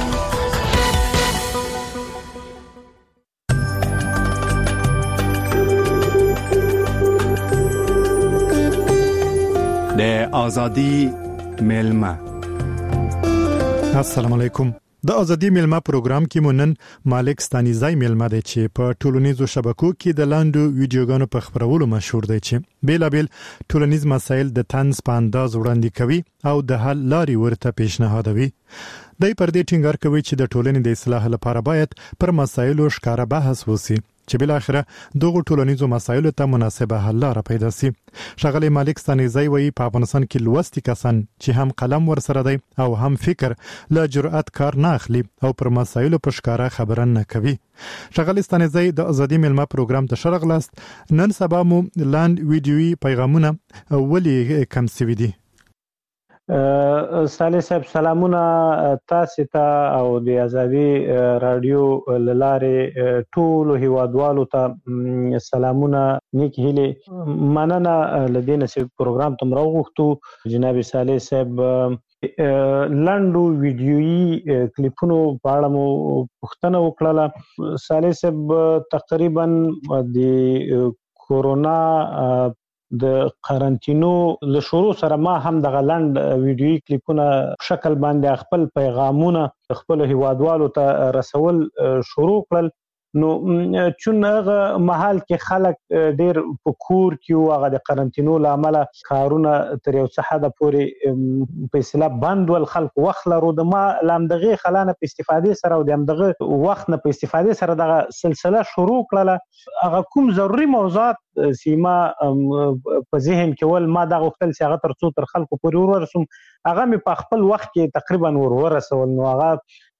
د ازادي میلمه. السلام علیکم. د ازادي میلمه پروګرام کې مونن مالک ستانیزای میلمه دی چې په ټولنیزو شبکو کې د لاندو ویډیوګانو په خبرولو مشهور دی چې بیلابل ټولنیز مسایل د طنز په انداز وړاندې کوي او د حل لارې ورته پیشنهادوي. دای پر دې ټینګار کوي چې د ټولنې د اصلاح لپاره باید پر مسایلو ښکاره بحث وسی چې بل اخره دغه ټولنیزو مسایلو ته مناسبه حل لاره پیدا سي. شغله مالک ستانیزای وایي په افغانستان کې لوستي کسان چې هم قلم ورسره دی او هم فکر له جرأت کار نه اخلي او پر مسایلو په ښکاره خبره نه کوي. شغله ستانیزای د ازادي میلمه پروګرام ته شرغلاست. نن سبا مو لاند ویډیوي پیغامونه ولې کم سوي دي. صالح صاحب سلامونه تاسو ته او د ازادي رادیو لاره ټول هیوادوالو ته سلامونه نیک هیله مننه لدینه سی پروګرام ته مروغتو جناب صالح صاحب لاندو ویډیوي کلیپونو په اړه مو پوښتنه وکړه. صالح صاحب تقریبا د کورونا د قرنټینو له شروع سره ما هم د غلند ویډیوي کلیپونه شکل باندې خپل پیغامونه خپل هیوادوالو ته رسول شروع کړل. نو چون هغه محل کې خلک ډیر په کور کې هغه د قرنټینو لامل کارونه تر یو څه حد پورې په اصطلاح بند ول خلک وخت لرو د ما لامدغه خلانه په استفاده سره او دغه وخت نه په استفاده سره دغه سلسله شروع کړله. هغه کوم ضروري موضوعات سیما په ذهن کې ول ما دغه وختل چې هغه تر څو تر خلکو پورې ورسوم هغه مې په خپل وخت کې تقریبا ورسول. نو هغه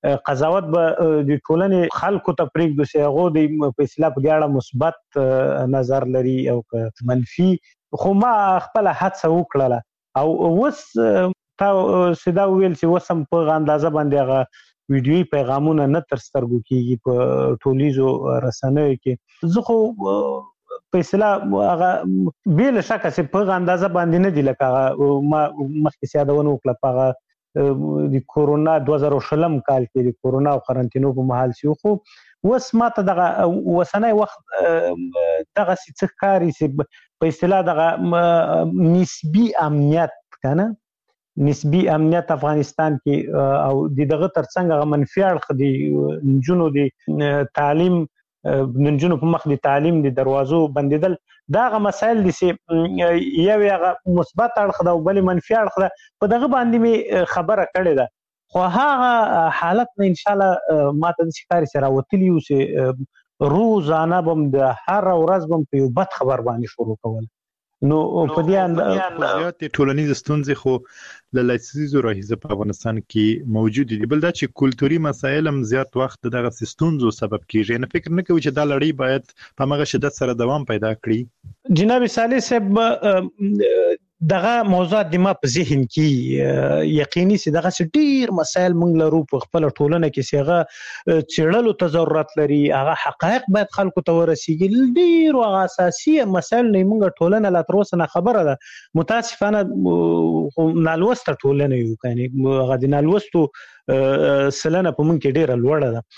قضاوت به د ټولنې خلکو ته پرېږدو چې هغه د فیصله په دې اړه مثبت نظر لري او منفي، خو ما خپل هڅه وکړله او اوس تا سیدا ویل چې اوس هم په اندازه باندې هغه ویډیوي پیغامونه نه تر سترګو کېږي په ټولیزو رسنیو کې. زه خو فیصله هغه بې له شکه چې په اندازه باندې نه دي لکه هغه ما مخکې یادونه وکړه په هغه د کورونا 2020 کال کې د کورونا او قرنطینو په مهال شو، خو اوس ماته دغه وسنۍ وخت دغه څه ښکاري چې په اصطلاح دغه نسبي امنیت کنه نسبي امنیت افغانستان کې او دغه ترڅنګ منفي اړخ د نجونو د تعلیم نجونو په مخ د تعلیم د دروازو بندیدل، داغه مسایل دي چې یو هغه مثبت اړخ ده او بل منفي اړخ ده، په دغه باندې می خبره کړې ده. خو هغه حالت نه ان شاء الله ماته د ښکاری سره وتلی او چې روزانه بم د هر ورځ بم په یو بد خبر باندې شروع کول. نو په دې اندازه ټولنیز ستونزې خو له لسیزو راهیسه په افغانستان کې موجود دي، بل دا چې کلتوري مسایل هم زیات وخت دغه ستونزو سبب کیږي. نه فکر نه کوي چې دا لړۍ باید په مغه شدت سره دوام پیدا کړي؟ جناب صالح صاحب دغه موضوعات د ما په ذهن کې یقیني سي دغه ډیر مسایل موږ لرو په خپل ټولنه کې سیغه چړلو ته ضرورت لري، هغه حقایق باید خلکو ته ورسیږي، ډیر او اساسي مسایل نه موږ ټولنه لا تر اوسه نه خبره ده. متاسفانه نالوسته ټولنه یو کني هغه د نالوستو سلنه په موږ کې ډیره لوړه ده.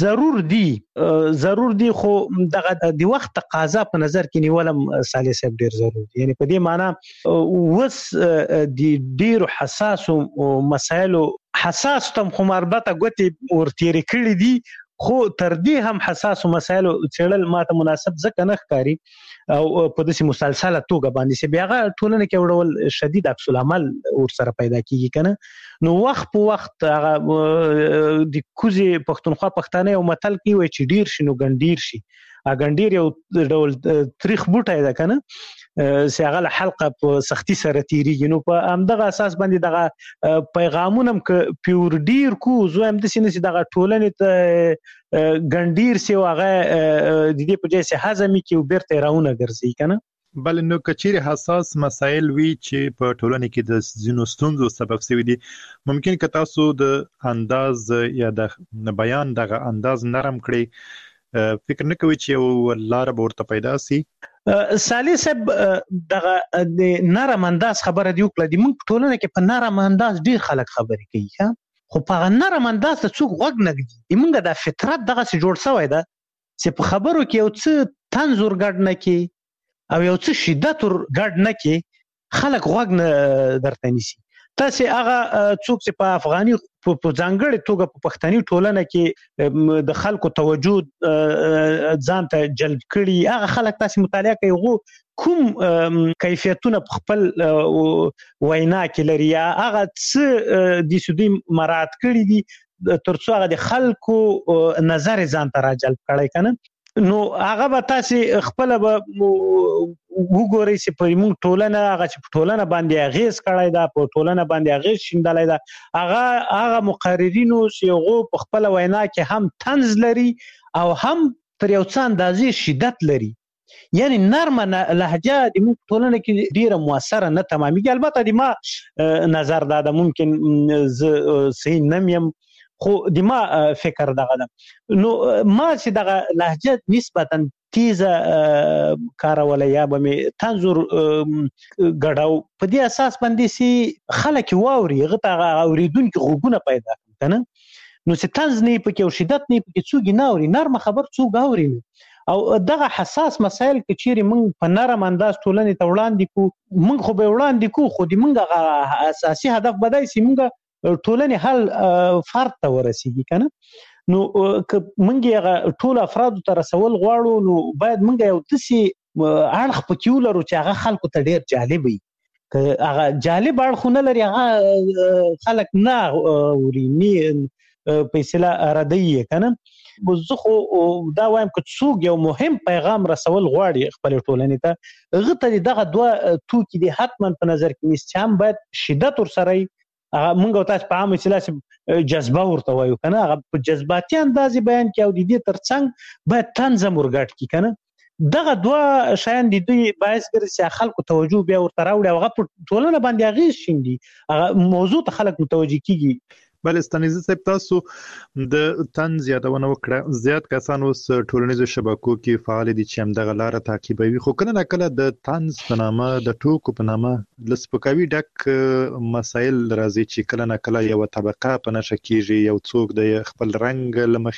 ضرور دي خو دغه د وخت تقاضا په نظر کې نیولم صالح صاحب ډیر ضروري، یعنی په دې معنی وس د ډیر حساس مسایلو حساس تم خو مربطه ګوتې ورتيري کړې دي، خو تر دې هم حساس مسایلو چړل ماته مناسب ځکه نه ښکاری او په داسې مسلسله توګه باندې چې بیا ټولنه کې وړول شدید عکس العمل ورسره پیدا کیږي کنه. نو وخت په وخت هغه د کوزي پښتونخوا پښتانه او متل کې وای چې ډیر شنو ګنډیر شي، ګنډیر یو ډول تاریخ بوټای ده کنه چې هغه حلقه په سختي سره تیریږي. نو په همدغه اساس باندې دغه پیغامونه ک پیور ډیر کو زو هم د سینې دغه ټولنې ته ګنډیر سی واغه د دې په ځای سه هضمي کې وبرته راونه ګرځي کنه. بل نو کچیر حساس مسایل وی چې په ټولنه کې د زینو ستونزو سبب شوی دي، ممکن که تاسو د انداز یا د بیان دغه انداز نرم کړئ، فکر نه کوي چې یو لار به ورته پیدا سي؟ صالح صاحب دغه د نرم انداز خبره دی وکړه، د موږ ټولنه کې په نرم انداز ډیر خلک خبرې کوي، خو په نرم انداز ته څوک غوږ نه ږدي. موږ د فطرت دغه څه جوړ شوی ده چې په خبرو کې یو څه تنزور ګډ نه کی او یو څه شدت ګډ نه کی، خلک غوږ نه درته نیسي. تاسو هغه څوک چې په افغاني په ځانګړي توګه په پښتني ټولنه کې د خلکو توجه ځان ته جلب کړي، هغه خلک تاسو مطالعه کوي کوم کیفیتونه په خپل وینا کې لري، هغه څه د سودی مراد کړي دي ترڅو هغه د خلکو نظر ځان ته راجلب کړي کنه. نو هغه به تاسو خپل به وګورئ چې په موږ ټولنه هغه چې په ټولنه باندې اغیز کړی دا په ټولنه باندې اغیز شیندلای دا هغه مقررینو چې هغه په خپل وینا کې هم طنز لري او هم تر یو څه اندازې شدت لري، یعنی نرمه لهجه د موږ ټولنه کې ډیره موثره نه تمامېږي. البته د ما نظر دا ده، ممکن صحیح نمیم خو د ما فکر دغه ده. نو ما چې دغه لهجه نسبتا تیزه کارولای یا به می تنظر غړاو په دې اساس باندې سي خلک واوري غته اوریدونکو غوګونه پیدا کنه. نو چې تنز نه پکې او شدت نه پکې څوګ نه اوري، نرم خبر څوګ اوري او دغه حساس مسایل کې چیرې موږ په نرم انداز ټولنې ته وړاندې کو، موږ خو به وړاندې کو، خو د موږ اساسي هدف بدای سي موږ ټولنې حل فرد ته ورسیږي کنه. نو که موږ ټول افراد ته رسول غواړو نو باید موږ یو تاسي اړخ پکې ولرو چې هغه خلکو ته ډیر جالب وي، که هغه جالب اړخ نه لري هغه خلک نه ورینی فیصله ردی کنه. زه خو دا وایم که څوک یو مهم پیغام رسول غواړي خپل ټولنې ته، هغه ته دغه دوه توکي دي حتما په نظر کې نیسي، هم باید شدت ورسره موږ تاسو په عام اصطلاح جذبه ورته وایو کنه، هغه په جذباتي انداز بیان کې او د دې ترڅنګ باید طنز مرګټ کی کنه. دغه دوه شیان د دوی باعث ګرځي خلکو توجه بیا ورته راوړي او هغه په ټولنه باندې اغیز شیندي، هغه موضوع ته خلک متوجه کیږي. بل ستانیزه صاحب تاسو د طنز یادونه وکړه، زیات کسان اوس ټولنیزو شبکو کې فعال دي چې همدغه لار تعقیبوي، خو کله نه کله د طنز په نامه د ټوکو په نامه لسپکاوي ډک مسایل راځي چې کله نه کله یو طبقه په نشه کیږي، یو څوک د خپل رنگ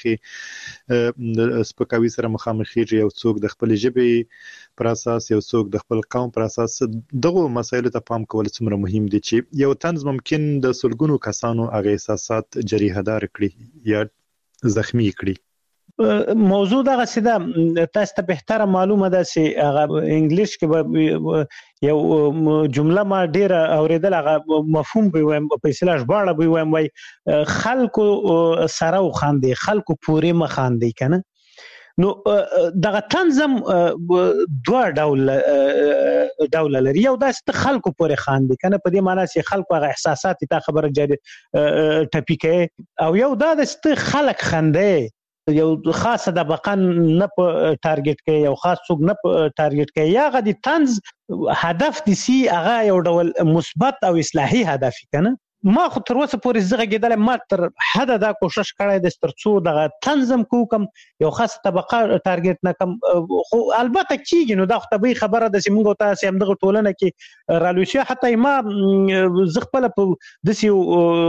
لمخې د سپکاوي سره مخامخ کیږي، یو څوک د خپل ژبې پر اساس، یو څوک د خپل قوم پر اساس. دغه مسایلو ته پام کول څومره مهم دي چې یو طنز ممکن د سلګونو کسانو هغه احساسات جریحه دار کړي یا زخمی کړي. موضوع دغه سیده تاسو ته بهتره معلومه ده چې هغه انګلیش کې به یو جمله ما ډیره اوریدل، هغه مفهوم به وایم په اصطلاح ژباړه به وایم، وای خلکو سره وخاندي، خلکو پورې مخاندي کنه. نو دغه طنزم دوه ډول لري، یو داسې خلکو پورې خاندي کنه، په دې معنی چې خلکو هغه احساسات ته خبره جاري ټپی کوي، او یو داسې خلک خنده یو خاصه د بقن نه په ټارګټ کوي، یو خاص څوک نه په ټارګټ کوي، یا غدي طنز هدف دي سي هغه یو ډول مثبت او اصلاحي هدف کنه. ما خو تر اوسه پورې زغه کېدل، ما تر حد دا کوشش کړی د ترڅو دغه تنظیم کوم یو خاصه طبقه ټارګټ نه کم، خو البته کیږي نو دا خو طبيعي خبره ده چې موږ تاسو هم دغه ټولنه کې رالوشي، حتی ما زغپل په دسیو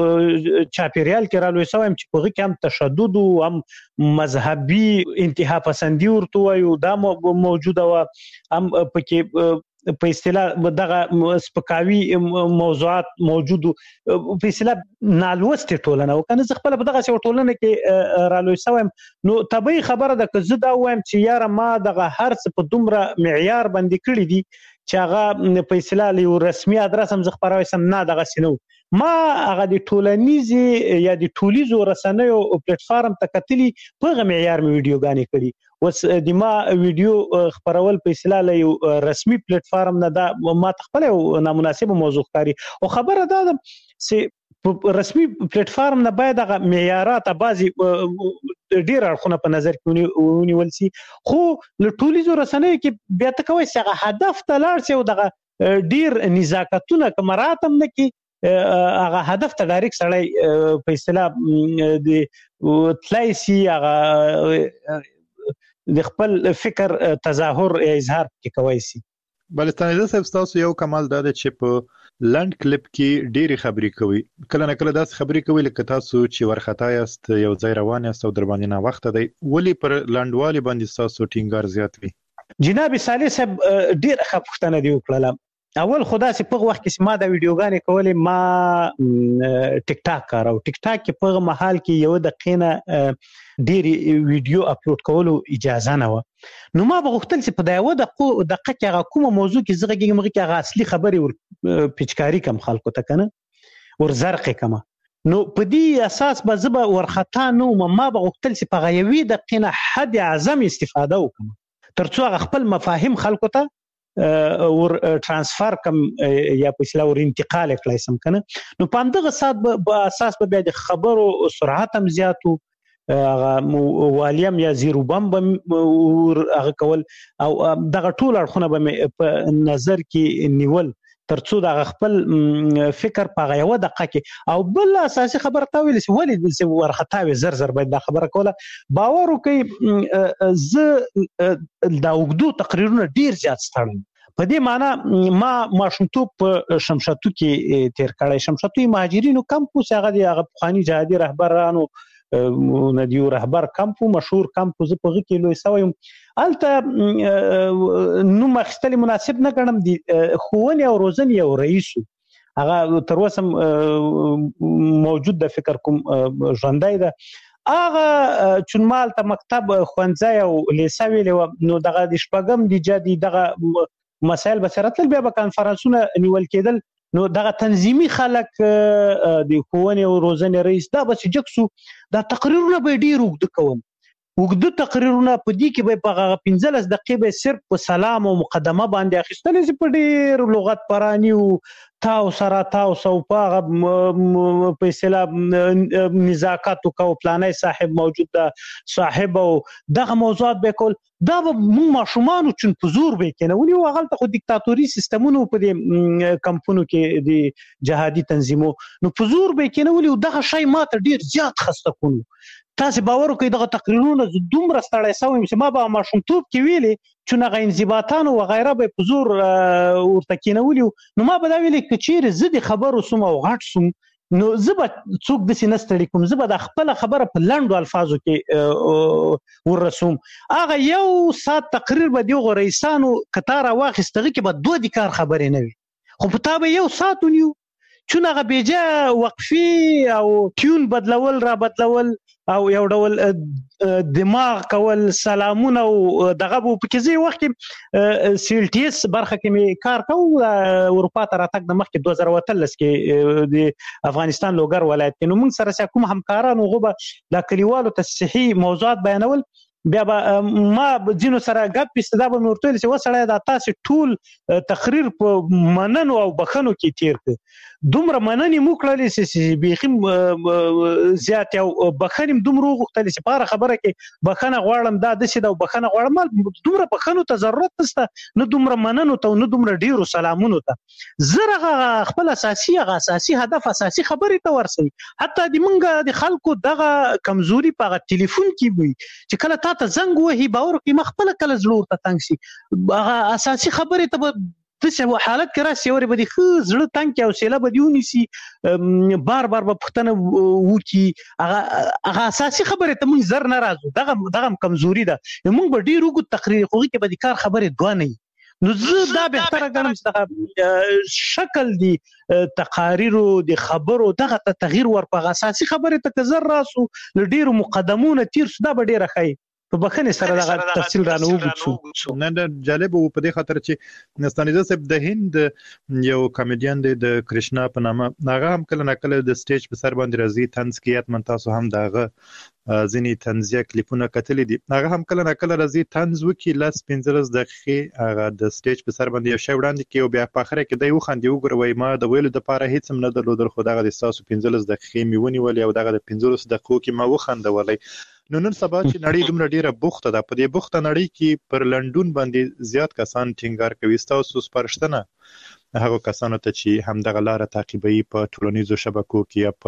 چاپیریال کې رالوي سوم چې په کې هم تشدد او هم مذهبي انتها پسندي ورته وایو دا موجوده و، هم پکې په اصطلاح دغه سپکاوي موضوعات موجود په اصطلاح نالوستي ټولنه، وکنه زه خپل په دغه ټولنه کې رالوي سوم. نو طبيعي خبره ده که زه دا وایم چې یاره ما دغه هر څه په دومره معیار باندې کړی دي چې هغه په اصطلاح یو رسمي ادرس هم زه خبروي سم، نه دغه سينو ما هغه د ټولنیزي یا د ټولیزو رسنیو پلیټ فارم ته کتلی په معیار مې ویډیوګانې کړي، وس د ما ویډیو خبرول په اصطلاح یو رسمي پلیټ فارم نه دا ما خپل نامناسب موضوع ښکاري، او خبره دا ده چې رسمي پلیټ فارم نه باید هغه معیارات بعضي ډیر اړخونه په نظر کې ونیول شي، خو له ټولیزو رسنیو کې بیا ته کوي چې هغه هدف ته لاړ شي او دغه ډیر نزاکتونه کمرات هم نه کې هغه هدف ته ډایرکټ سړی په اصطلاح د تلای سي هغه د خپل فکر تظاهر یا اظهار کې کوي سي. بلستانیزه صاحب تاسو یو کمال دا چې په لند کلیپ کې ډېری خبرې کوي، کله نه کله داسې خبرې کوي لکه تاسو چې ورختا یاست، یو ځای روان یاست او در باندې نه وخت دی، ولی پر لندوالي باندې تاسو ټینګار زیات وي؟ جناب صالح صاحب ډېر ښه پوښتنه دی وکړه. اول خدا سي په وخت کې ما دا ویډیوګانې کولې، ما ټیک ټاک کارو، ټیک ټاک کې په محل کې یو دقیقه ډېری ویډیو اپلوډ کولو اجازه نه و، نو ما بغوښتل چې په دا یو دقیقه کې هغه کومه موضوع کې زغه کې مګي هغه اصلي خبرې ور پچکاری کم خلکو ته کنه ور زرق کما، نو په دې اساس به زبا ورختا نو ما بغوښتل چې په غیوي دقیقه حد اعظم استفاده وکم ترڅو هغه خپل مفاهیم خلکو ته ور ترانسفر کم یا په اصطلاح ور انتقال کړای سم کنه. نو په همدغه سات په اساس به د خبرو سرعت هم زیاتو، هغه والیم یا زیرو بم هغه کول او دغه ټول اړخونه به په نظر کې نیول ترڅو د خپل فکر په یو دقیقه کې، او بل اساسي خبره تا ویل چې ولې د ورختاوي زر باید دا خبره کوله باور وکي. ز دا وګدو تقریرونه ډیر زیات ستړم، په دې معنی ما ماشومتوب په شمشاتو کې تیر کړی، شمشاتو مهاجرینو کمپوس هغه پخوانی جهادي رهبرانو ندیو رهبر کمپو مشهور کمپو زه په کې لوي سویم الته نو مخستل مناسب نه ګڼم دي خوونی او روزنی او رئیس هغه تر اوسه موجود د فکر کوم ژوندای ده، هغه چونمال ته مکتب خوانځای او لیساوی له نو دغه د شپږم د جدي دغه مسائل بسرتل بیا به کانفرنسونه نیول کېدل، نو دغه تنظیمي خلک د خوونی او روزنی رئیس دا بس جکسو دا تقریرونه به ډیر وګد کوم، وګدو تقریرونه په دې کې به په 15 دقیقې به صرف په سلام او مقدمه باندې اخیستل شي په ډیر لغت پرانی او تاو سو په اصطلاح نزاکت او پلانای صاحب موجود ده صاحب او دغه موضوعات به کول دا به موږ ماشومان چون په زور به کنه ونی وغلطه خو دیکتاتوري سیستمونو په دې کمپونو کې د جهادي تنظیمو نو په زور به کنه ونی دغه شی ماته ډیر زیات خسته کونو تاسو باور وکړئ دغه تقریرونه دومره ستړی شوم چې ما به ماشومتوب کې ویلي چې هغه انضباطان او غیره به په زور ورته کېنولي نو ما به دا ویلي که چیرې زه د خبرو سوم او غټ سوم نو زه به څوک داسې نه ستړي کوم زه به د خپله خبره په لنډو الفاظو کې ورسوم هغه یو ساعت تقریر به دغو رئیسانو که تا راواخیست هغې کې به 2 د کار خبرې نه وي خو په تا به یو ساعت ونیو چون هغه بیجا وقفي او ټیون بدلول را بدلول او یو ډول دماغ کول سلامونه او دغه په کیږي وخت سیلټیس برخه کې می کار کوم اروپا ته راتګ د مخکې 2013 کې د افغانستان لوګر ولایت کې نو موږ سره کوم همکاران او غوبه د کلیوالو تصحیح موضوعات بیانول بیا ما جنو سره غپ استدا به ورته چې وسړی د تاسو ټول تقریر په مننو او بخنو کې تیر ک دومره مننې مو کړلې چې بيخي زیات او بخنیم دومره غوښتل چې په خبره کې بخنه غواړم دا د سیده بخنه غواړم دومره بخنو ته ضرورت نشته نو دومره مننو ته نو دومره ډیرو سلامونو ته زره خپل اساسي هدف اساسي خبرې ته ورسوي حتی د منګه د خلکو دغه کمزوري په ټلیفون کې وي چې کله تا ته زنګ وهي باور کې مخبل کله زړه ته تنګ شي هغه اساسي خبرې ته څه حالت کې راسي اوري به دي زړه تنګ او سیله به دیونی سي بار به پښتنه وکی هغه اساسي خبره ته موږ زر ناراضو دغه کمزوري ده موږ به ډیر وګ تقریر خو کې به د کار خبره دوه نه نو زه دا به تر غنم چې شکل دی تقاریر د خبرو دغه تغییر ورپغه اساسي خبره ته زر راسو ډیر مقدمونه تیر سودا به ډیر خای په بخنه سره دغه تفصیل رانه وګورئ نه جالب وو په دې خاطر چې نستانیزه صاحب د هند یو کامیډین د کرشنا په نامه هغه هم کله ناکله د سټیج په سر باندې راځي طنز کیات من تاسو هم دغه ځینی طنزیه کلیپونه کتلې دي هغه هم کله ناکله راځي طنز وکي لاس 15 دقیقې هغه د سټیج په سر باندې یو شی وړاندې کوي او بیا په اخر کې دی وخندي وګوروي ما د ویلو د پاره هیڅ هم نه درلودل خو دغه د تاسو 15 دقیقې میونی ولې او دغه د 15 دقیقو کې ما وخندولې نو نن سبا چې نړۍ دومره ډیره بوخته ده په دې بوخته نړۍ کې پر لندن باندې زیات کسان ټینګار کوي تاسو سپارښتنه هغه کسانو ته چې هم دغه لار تعقیبوي په ټولنیزو شبکو کې یا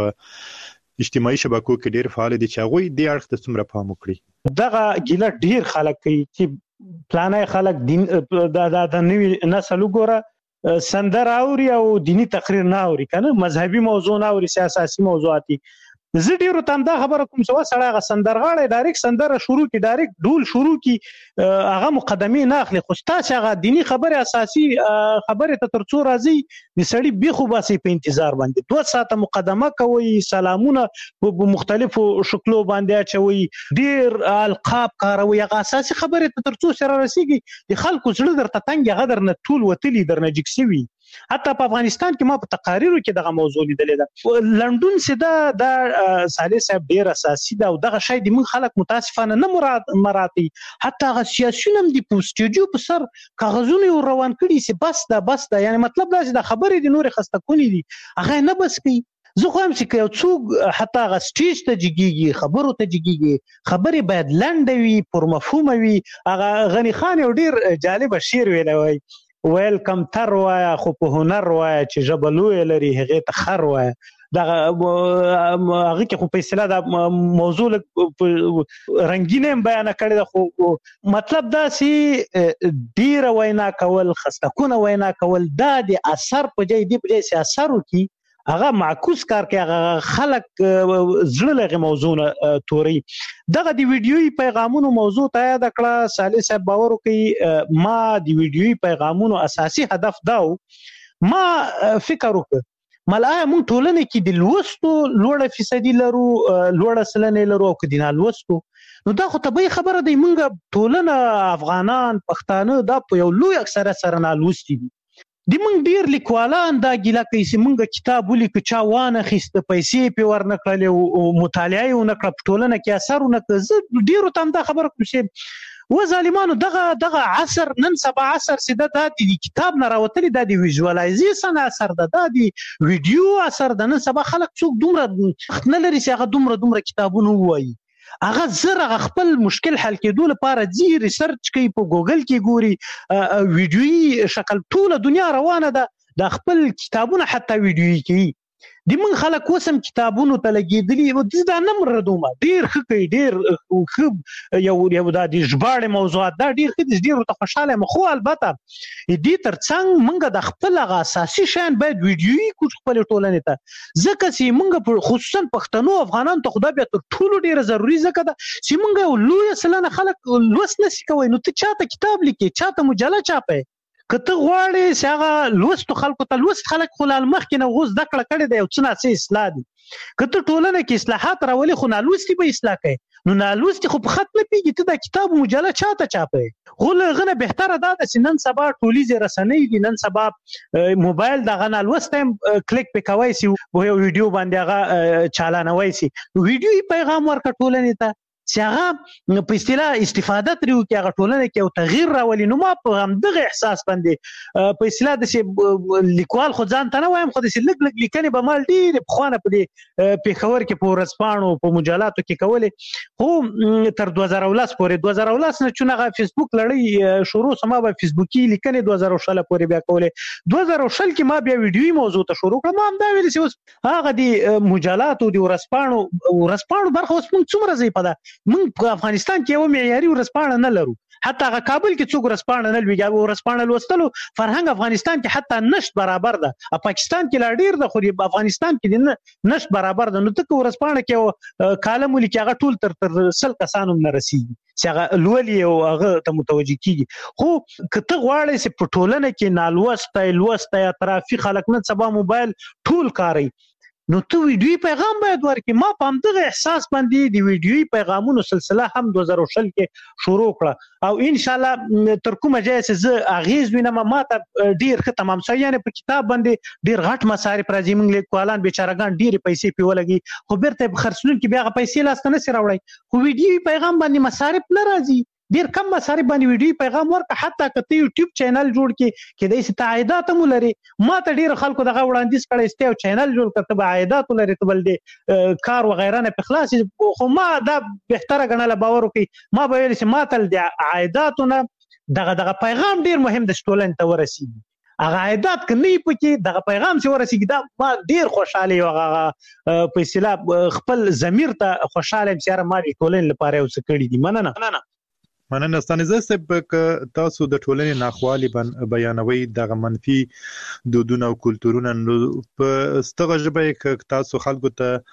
په اجتماعي شبکو کې ډیر فعال دي چې هغه دې اړخ ته څومره پام وکړي دغه ګیله ډیر خلک کوي چې پلانای خلک دین د نوې نسل وګوره سندر اوري او دینی تقریر نه اوري کنه مذهبي موضوع نه اوري سیاسي موضوعاتي زه ډیرو تم دا خبره کوم چې وسړی غ سندرغاړي ډایرکټ سندره شروع کی ډایرکټ ډول شروع کی هغه مقدمه نه اخلي خو تاسو هغه دینی خبره اساسي خبره ته ترڅو راځي د سړی بيخو باسي په انتظار باندې 2 ساعته مقدمه کوي سلامونه په مختلفو شکلو باندې اچوي ډیر القاب کاروي هغه اساسي خبره ته ترڅو سره رسیږي د خلکو زړه درته تنګ غدر نه ټول وتلی درنه جکسوي حتی په افغانستان کې ما په تقاریرو کې دغه موضوع لیدلې ده لندن سدا د صالح صاحب ډیر اساسي ده او دغه شی د من خلک متاسفانه نه مراتي حتی هغه سیاسيون د پوسټیجو په سر کاغذونه روان کړي سي بس دا یعنی مطلب دا چې د خبرې د نور خسته کونی دي هغه نه بس کوي زه خو هم چې یو څوک حتی هغه سټیج ته جګیږي خبرو ته جګیږي خبرې باید لنډه وي پر مفهوم وي هغه غنی خان یو ډیر جالب شعر ویلی ویلکم تر وایا خو په هنر وایا چې جبلوی لري هغه ته خر وایا دغه هغه کې خو په اصطلاح د موضوع رنگینه بیان کړی خو مطلب دا سي ډیر وینا کول خستکونه وینا کول دا د اثر په ځای دی په ځای اثر وکي هغه معکوس کار کوي هغه خلک زړه لغه موضوع توري دغه دی ویډیوي پیغامونو موضوع ته یاد کړه صالح صاحب باور کوي ما دی ویډیوي پیغامونو اساسي هدف داو ما فکر وکړ ملای مون ټولنه کې د لوستو لوړه فیصدي لرو لوړه سلنه لرو او کدینه لوستو نو دا خو طبيعي خبره دی مونږ ټولنه افغانان پښتانه دا په یو لوی اکثریت سره نه لوستي دي د موږ ډیر لیکوالان دا ګیله کوي چې موږ کتاب ولیکو چا وانه خسته پیسې په ورنه کړلې او مطالعه یې ونه کړه په ټولنه کې اثر ونه کړ. زه ډیرو ته دا خبره کوم چې و ظالمانو دغه عصر نن سبا عصر چې د کتاب نه راوتلی دا د ویژوالایزیشن اثر ده، دا د ویډیو اثر ده. نن سبا خلک څوک دومره وخت نه لري چې هغه دومره کتابونه ووایي. هغه زره خپل مشکل حل کېدو لپاره ځي ریسرچ کوي، په ګوګل کې ګوري، ویډیویي شکل ټوله دنیا روانه ده، د خپل کتابونه حتی ویډیویي کوي. د موږ خلک اوس هم کتابونو ته لګېدلي، دا نه مردومه ډېر ښه کوي، ډېر ښه یو دا د ژباړې موضوعات دا ډېر ښه دي، ډېرو ته خوشحاله یم. خو البته دې تر څنګ موږ د خپل هغه اساسي شیان باید ویډیویي کړو خپلې ټولنې ته، ځکه چې موږ خصوصا پښتنو افغانانو ته خو دا بیا تر ټولو ډېره ضروري ځکه ده چې موږ یو لویه سلنه خلک لوست نشي کوی. نو ته چاته کتاب لیکې، چاته مجله چاپې، که ته غواړې چې هغه لوستو خلکو ته لوست خلک خو لا مخکې نه غو زده کړه کړې ده، یو څه ناڅه اصلاح دي. که ته ټولنه کې اصلاحات راولې خو نالوستي به اصلاح کوي، نو نالوستي خو په خط نه پیږي، ته دا کتاب مجله چاته چاپې. خو له هغه نه بهتره دا ده چې نن سبا ټولیزې رسنۍ دي، نن سبا موبایل دغه نالوستی هم کلیک پې کوی سي، یو ویډیو باندې هغه چالانوی سي، ویډیویي پیغام ورکړه ټولنې ته چې هغه په اصطلاح استفاده ترې وکړي، هغه ټولنه کې یو تغییر راولي. نو ما په همدغه احساس باندې په اصطلاح داسې لیکوال خو ځان ته نه وایم، خو داسې لږ لږ لیکنې به ما ډېرې پخوانه په دې پېښور کې په ورځپاڼو په مجلاتو کې کولې، خو تر 2019 پورې 2019 نه چون هغه فیسبوک لړۍ شروع سم، ما به فیسبوکي لیکنې 2020 پورې بیا کولې. 2020 کې ما بیا ویډیویي موضوع ته شروع کړم. ما هم دا ویلې چې اوس هغه د مجلاتو د ورځپاڼو برخه اوس موږ څومره ضعیفه ده. موږ په افغانستان کې یو معیاري ورځپاڼه نه لرو، حتی هغه کابل کې څوک ورځپاڼه نه لوي. ورځپاڼه لوستلو فرهنګ افغانستان کې حتی نشت برابر ده، پاکستان کې لا ډیر ده، خو افغانستان کې نشت برابر ده. نو ته ورځپاڼه کې کالم ولیکي هغه ټول تر 100 کسانو نه رسیږي چې هغه لولي او هغه ته متوجه کیږي. خو که ته غواړې چې په ټولنه کې لوستی اطرافي خلک نن سبا موبایل ټول کاروي، نو ته ویډیویي پیغام باید ورکړي. ما په همدغه احساس باندې د ویډیویي پیغامونو سلسله هم 2020 کې شروع کړه، او انشاءالله تر کومه ځایه چې زه اغیز وینم ما ته ډېر ښه تمام شوی. یعنې په کتاب باندې ډېر غټ مصارف راځي، موږ لیکوالان بیچارهګان ډېرې پیسې پرې ولګي، خو بیرته په خرڅلونکي بیا هغه پیسې لاسته نشي راوړی. خو ویډیویي پیغام باندې مصارف نه راځي، ډیر کم مصارف باندې ویډیو پیغام ورکړه. حتی که ته یوټیوب چینل جوړ کړې کېدای شي ته عایدات هم ولري. ما ته ډیرو خلکو دغه وړاندیز کړی چې یو چینل جوړ کړه، ته به عایدات ولري، ته بل د کار وغیره نه پې خلاص شي. خو ما دا بهتره ګڼله، باور وکړئ ما به ویل چې ما ته د عایداتو نه دغه پیغام ډیر مهم ده چې ټولنې ته ورسېږي. هغه عایدات که نه وي پکې، دغه پیغام چې ورسېږي، دا ما ډیر خوشحاله یم. هغه په اصطلاح خپل ضمیر ته خوشحاله یم چې یاره ما د ټولنې لپاره یو څه کړي دي. مننه ستانیزه صاحب، که تاسو د ټولنې ناخوالي بیانوي، دغه منفي دودونه او کلتورونه، نو په ستغه ژبه کې تاسو خلکو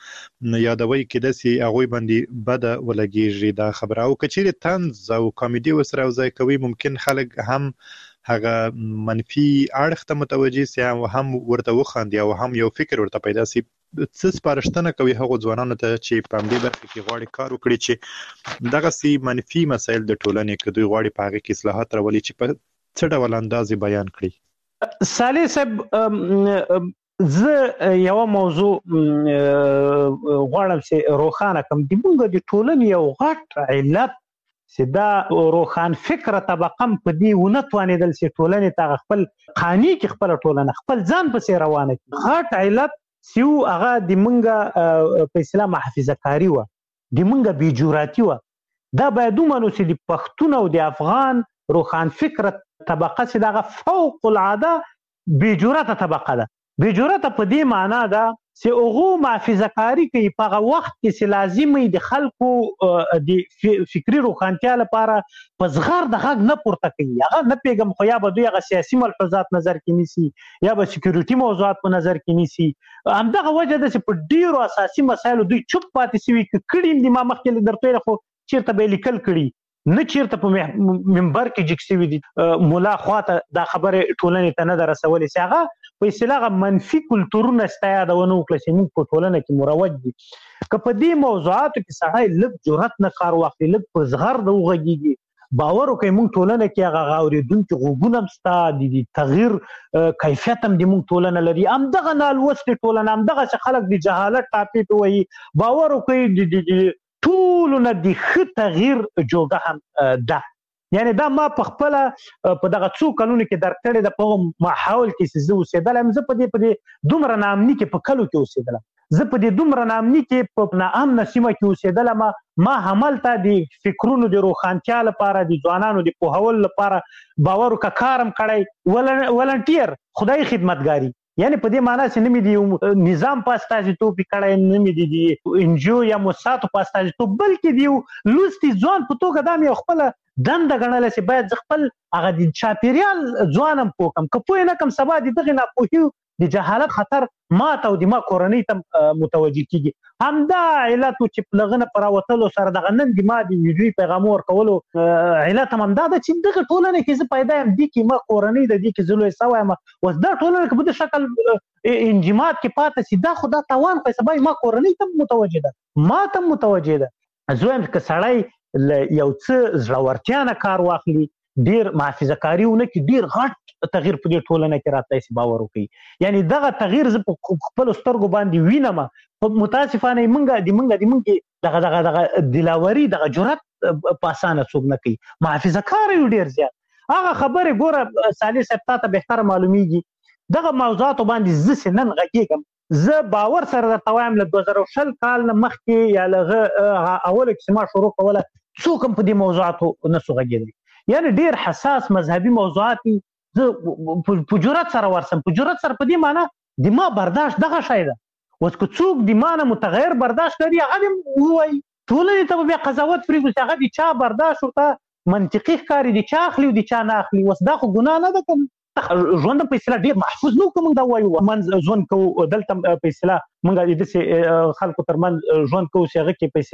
ته یادوي کېدای شي هغوی باندې بده ولګېږي دا خبره، او که چیرې طنز او کامیډي ورسره یوځای کوي، ممکن خلک هم هغه منفي اړخ ته متوجه سي او هم ورته وخاندي او هم یو فکر ورته پیدا سي. څه سپارښتنه کوي هغو ځوانانو ته چې په همدې برخه کې غواړي کار وکړي چې دغسې منفي مسایل د ټولنې که دوی غواړي په هغې کې اصلاحات راولي چې په څه ډول انداز یې بیان کړي؟ صالح صاحب، زه یوه موضوع غواړم چې روښانه کړم. زموږ د ټولنې یو غټ علت چې دا روښان فکره طبقه هم په دې ونه توانېدل چې ټولنې ته خپل قانع کړي، خپله ټولنه خپل ځان پسې روانه کړي. غټ علت سیو هغه د منګه په اصطلاح محافظه کاری وه، د منګه بیجوراتي وه. دا باید ومنو چې د پښتون او د افغان روښان فکره طبقه چې دغه فوق العاده بیجورته طبقه ده. بیجورته په دې معنا ده چې هغو محافظه کاری کوي په هغه وخت کې چې لازم وي د خلکو د فکري روښانتیا لپاره په زغر د غږ نه پورته کوي. هغه نه پوهېږم، خو یا به دوی هغه سیاسي ملحوظات نظر کې نیسي یا به سکیورټي موضوعات په نظر کې نیسي. همدغه وجه ده چې په ډېرو اساسي مسایلو دوی چوپ پاتې سوي. که کړي هم دي، ما مخکې درته ویل، خو چېرته به یې لیکل کړي، نه چېرته په منبر کې جګ سوي دي. ملا خواته دا خبرې ټولنې ته نه ده رسولې چې هغه په اصطلاح منفي کلتورونه ستا یادونه وکړه چې موږ په ټولنه کې مروج دي. که په دې موضوعاتو کې سړی لږ جرأت نه کار واخلي، لږ په زغر د وغږېږي باور وکړي موږ ټولنه کې هغه اورېدونکي غوږونه هم شته د تغییر کیفیت هم د موږ ټولنه لري همدغه نالوستې ټولنه همدغسې خلک د جهالت ټاپې پې وایي باور وکړئ د ټولو نه د ښه تغییر جوګه هم ده یعنی دا ما په خپله په دغه څو کلونو کې درک کړې ده په هغه ماحول کې چې زه اوسېدلی زه په دې دومره ناامني کې په کلو کې اوسېدلم زه په دې دومره ناامني کې په ناامنه سیمه کې اوسېدلم ما هملته د فکرونو د روښانتیا لپاره د ځوانانو د پوهولو لپاره باور وکړه کار هم کړی ولنټیر خدای خدمتګاري یعنی په دې معنا چې نه مې د نظام په استازیتوب کړی نه مې د انجیو یا موسساتو په استازیتوب بلکې د یو لوستي ځوان په توګه دا مې خپله دنده ګڼله چې باید زه خپل هغه د چاپېریال ځوان هم پوه کړم که پوه نه کړم سبا د دغې ناپوهي د جهالت خطر ما ته او د ما کورنۍ ته متوجه کېږي همدا علت و چې په هغه نه په راوتلو سره دغه نن د ما د ویډیوي پیغامو ورکولو علت هم همدا ده چې دغه ټولنه کې زه پیدا یم دې کې ما کورنۍ د دې کې زه لوی سوی یم اوس دا ټولنه که په دې شکل انجماد کې پاتې شي دا خو دا تاوان خو سبا ما کورنۍ ته متوجه ده ما ته متوجه ده زه وایم که سړی یو څه زړورتیا نه کار واخلي ډیر محافظه کاري ونه کړي ډیر غټ تغییر په دې ټولنه کې راتلی شي باور وکړي یعنی دغه تغییر زه په خپلو سترګو باندې وینم متاسفانه موږ دغه دلاوري دغه جرأت په اسانه څوک نه کوي محافظه کار یو ډیر زیات هغه خبرې ګوره صالح صاحب تا ته بهتره معلومیږي دغه موضوعاتو باندې زه چې نن غږېږم زه باور سره درته وایم له 2020 کال نه مخکې یا له اوله چې ما شروع کوله څوک هم په دې موضوعاتو نه سو غږېدلی یعنی ډېر حساس مذهبي موضوعات دي زه په جرأت سره ورسم په جرأت سره په دې معنا د ما برداشت دغه شی ده اوس که څوک د ما نه متغیر برداشت لري هغه دې ووایي ټولنې ته به بیا قضاوت پرېږدو چې هغه د چا برداشت ورته منطقي ښکاري د چا اخلي او د چا نه اخلي اوس دا خو ګناه نه ده که ژوند په اصطلاح ډېر محفوظ نه وو که موږ دا ووایو منځ ژوند کوو دلته په اصطلاح موږ د داسې خلکو ترمنځ ژوند کوو چې هغه کې په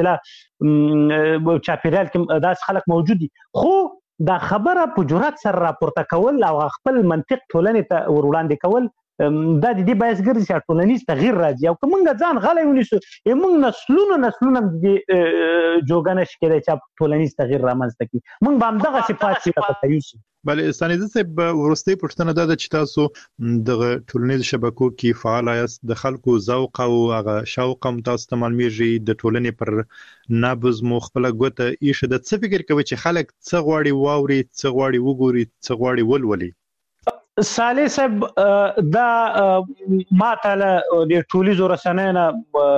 اصطلاح چاپېریال کې داسې خلک موجود دي خو دا خبره په جرأت سره راپورته کول او خپل منطق ټولنې ته ور وړاندې کول دا د دې باعث ګرځي چې ټولنیز تغییر راځي او که موږ ځان غلی ونیسو موږ نسلونه د دې جوګه نشي کېدی چې ټولنیز تغییر رامنځته کړي موږ به همدغسې پاتې یوسو بله ستانیزه صاحب وروستۍ پوښتنه دا ده چې تاسو دغه ټولنیزو شبکو کې فعال یاست د خلکو ذوق او هغه شوق هم تاسو ته معلومیږي د ټولنې پر نبض مو خپله ګوته ایښې ده څه فکر کوئ چې خلک څه غواړي واوري څه غواړي وګوري څه غواړي ولولي صالح صاحب دا ما ته له د ټولیزو رسنیو نه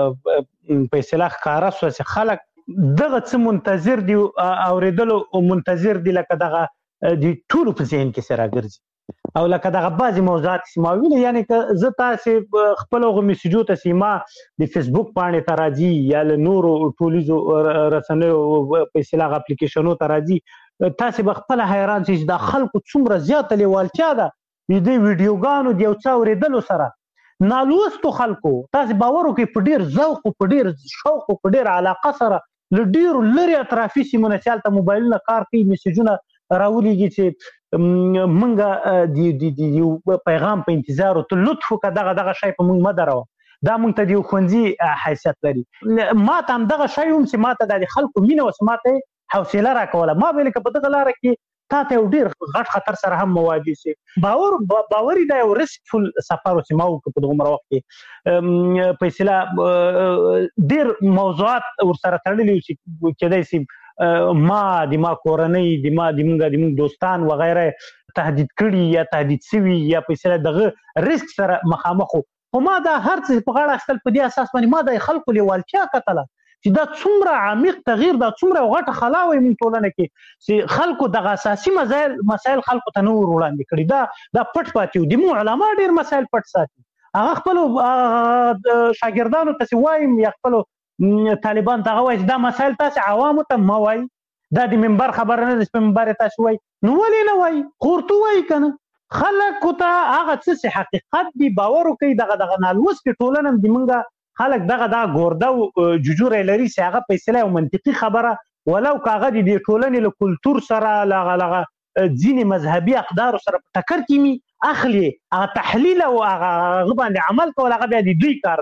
په اصطلاح ښکاره شوه چې خلک دغه څه منتظر دي اورېدلو منتظر دي لکه دغه د ټولو په ذهن کې سره ګرځي او لکه دغه بعضې موضوعات چې ما ویلي یعنی که زه تاسې خپلو هغو میسیجو ته چې ما د فیسبوک پاڼې ته راځي یا له نورو ټولیزو رسنیو په اصطلاح اپلیکیشنو ته راځي تاسې به خپله حیران شئ چې دا خلکو څومره زیاته لیوالتیا ده د دې ویډیوګانو د یو څه اورېدلو سره نالوستو خلکو تاسې باور وکړئ په ډېر ذوق او په ډېر شوق او په ډېر علاقه سره له ډېرو لرې اطرافي سیمو نه چې هلته موبایلونه کار کوي میسیجونه راولیږي چې موږ د یو پیغام په انتظار او ته لطف وکړه دغه شی په موږ مه دروه دا موږ ته د یو ښوونځي حیثیت لري ما ته همدغه شی هم چې ما ته د خلکو مینه وه چې ما ته حوصله راکوله ما ویل که په دغه لاره کې تا ته یو ډېر غټ خطر سره هم مواجه شي باوري دا یو ریسکفل سفر و چې ما وکړو په دغومره وخت کې په اصطلاح ډېر موضوعات ورسره تړلي وو چې کېدای شي ما کورنۍ د موږ دوستان وغیره تهدید کړي یا تهدید شوي یا په اصطلاح دغه ریسک سره مخامخ وو خو ما دا هر څه په غاړه اخیستل په دې اساس باندې ما د خلکو لیوالتیا کتله چې دا څومره عمیق تغییر دا څومره غټه خلا وي موږ ټولنه کې چې خلکو دغه اساسي مسایل خلکو ته نه ور وړاندې کړي دا پټ پاتې وو د موږ علما ډېر مسایل پټ ساتي هغه خپلو شاګردانو ته وایم یا خپلو طالبان ته وایي چې دا مسایل تاسې عوامو ته مه وایي دا د منبر خبره نه ده چې په منبر یې تاسې وایي نو ولې نه وایي خو ورته وایي که نه خلکو ته هغه څه چې حقیقت دي باور وکړي دغه نالوستې ټولنه هم د موږ خلک دغه ګورده او ججوری لري چې هغه په اصطلاح یو منطقي خبره ولو که هغه د دې ټولنې له کلتور سره له ځینې مذهبي اقدارو سره په ټکر کې اخلي هغه تحلیل او هغه باندې عمل کول هغه بیا د دوی کار ده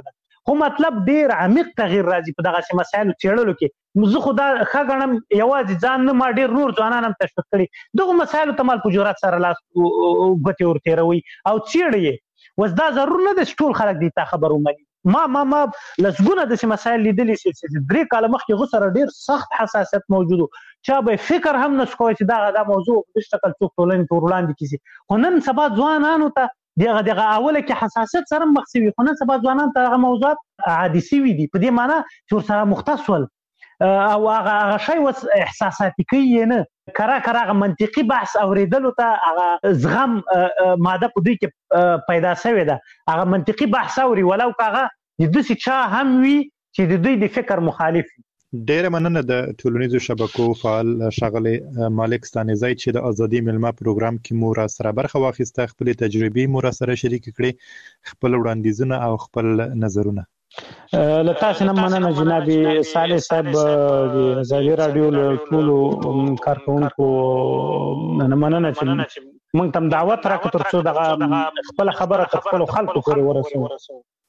خو مطلب ډیر عمیق تغییر راځي په دغه مسایلو څېړلو کې. زه خو دا ښه ګڼم یوازې ځان نه، ما ډیر نور ځوانان هم تشویق کړي دغو مسایلو ته مال په جرأت سره لاس ګوتې ورتېروي او څېړي یې. اوس دا ضرور نه ده چې ټول خلک دې ته خبر ومني. ما لسګونه داسې مسایل لیدلي چې 3 کاله مخکې هغو سره ډېر سخت حساسیت موجود و، چا به فکر هم نه شو کوی چې دا موضوع په دې شکل څوک ټولنې ته ور وړاندې کړي. خو نن سبا ځوانانو ته دغه اوله کې حساسیت سره مخ شوي، خو نن سبا ځوانانو ته هغه موضوعات عادي شوي دي، په دې معنی چې ورسره مختص ول او هغه شی اوس احساساتي کوي یې نه، کره هغه منطقي بحث اورېدلو ته هغه زغم ماده په دوی کې پیدا شوې ده. هغه منطقي بحث اوري ولو که هغه د داسې چا هم وي چې د دوی د فکر مخالف وي. ډیره مننه د ټولنیزو شبکو فعال ښاغلی مالک ستانیزی چې د ازادي ملما پروګرام کې مو را سره برخه واخیسته، خپل تجربې مو را سره شریک کړې، خپل وړاندیزونه او خپل نظرونه. له تاسو نه مننه جناب صالح صاحب، د ازادي رادیو له ټولو کارکونکو نه مننه چې موږ ته دعوت راکړه ترڅو دغه خپل خبره خپل خلکو پورې ورسوو.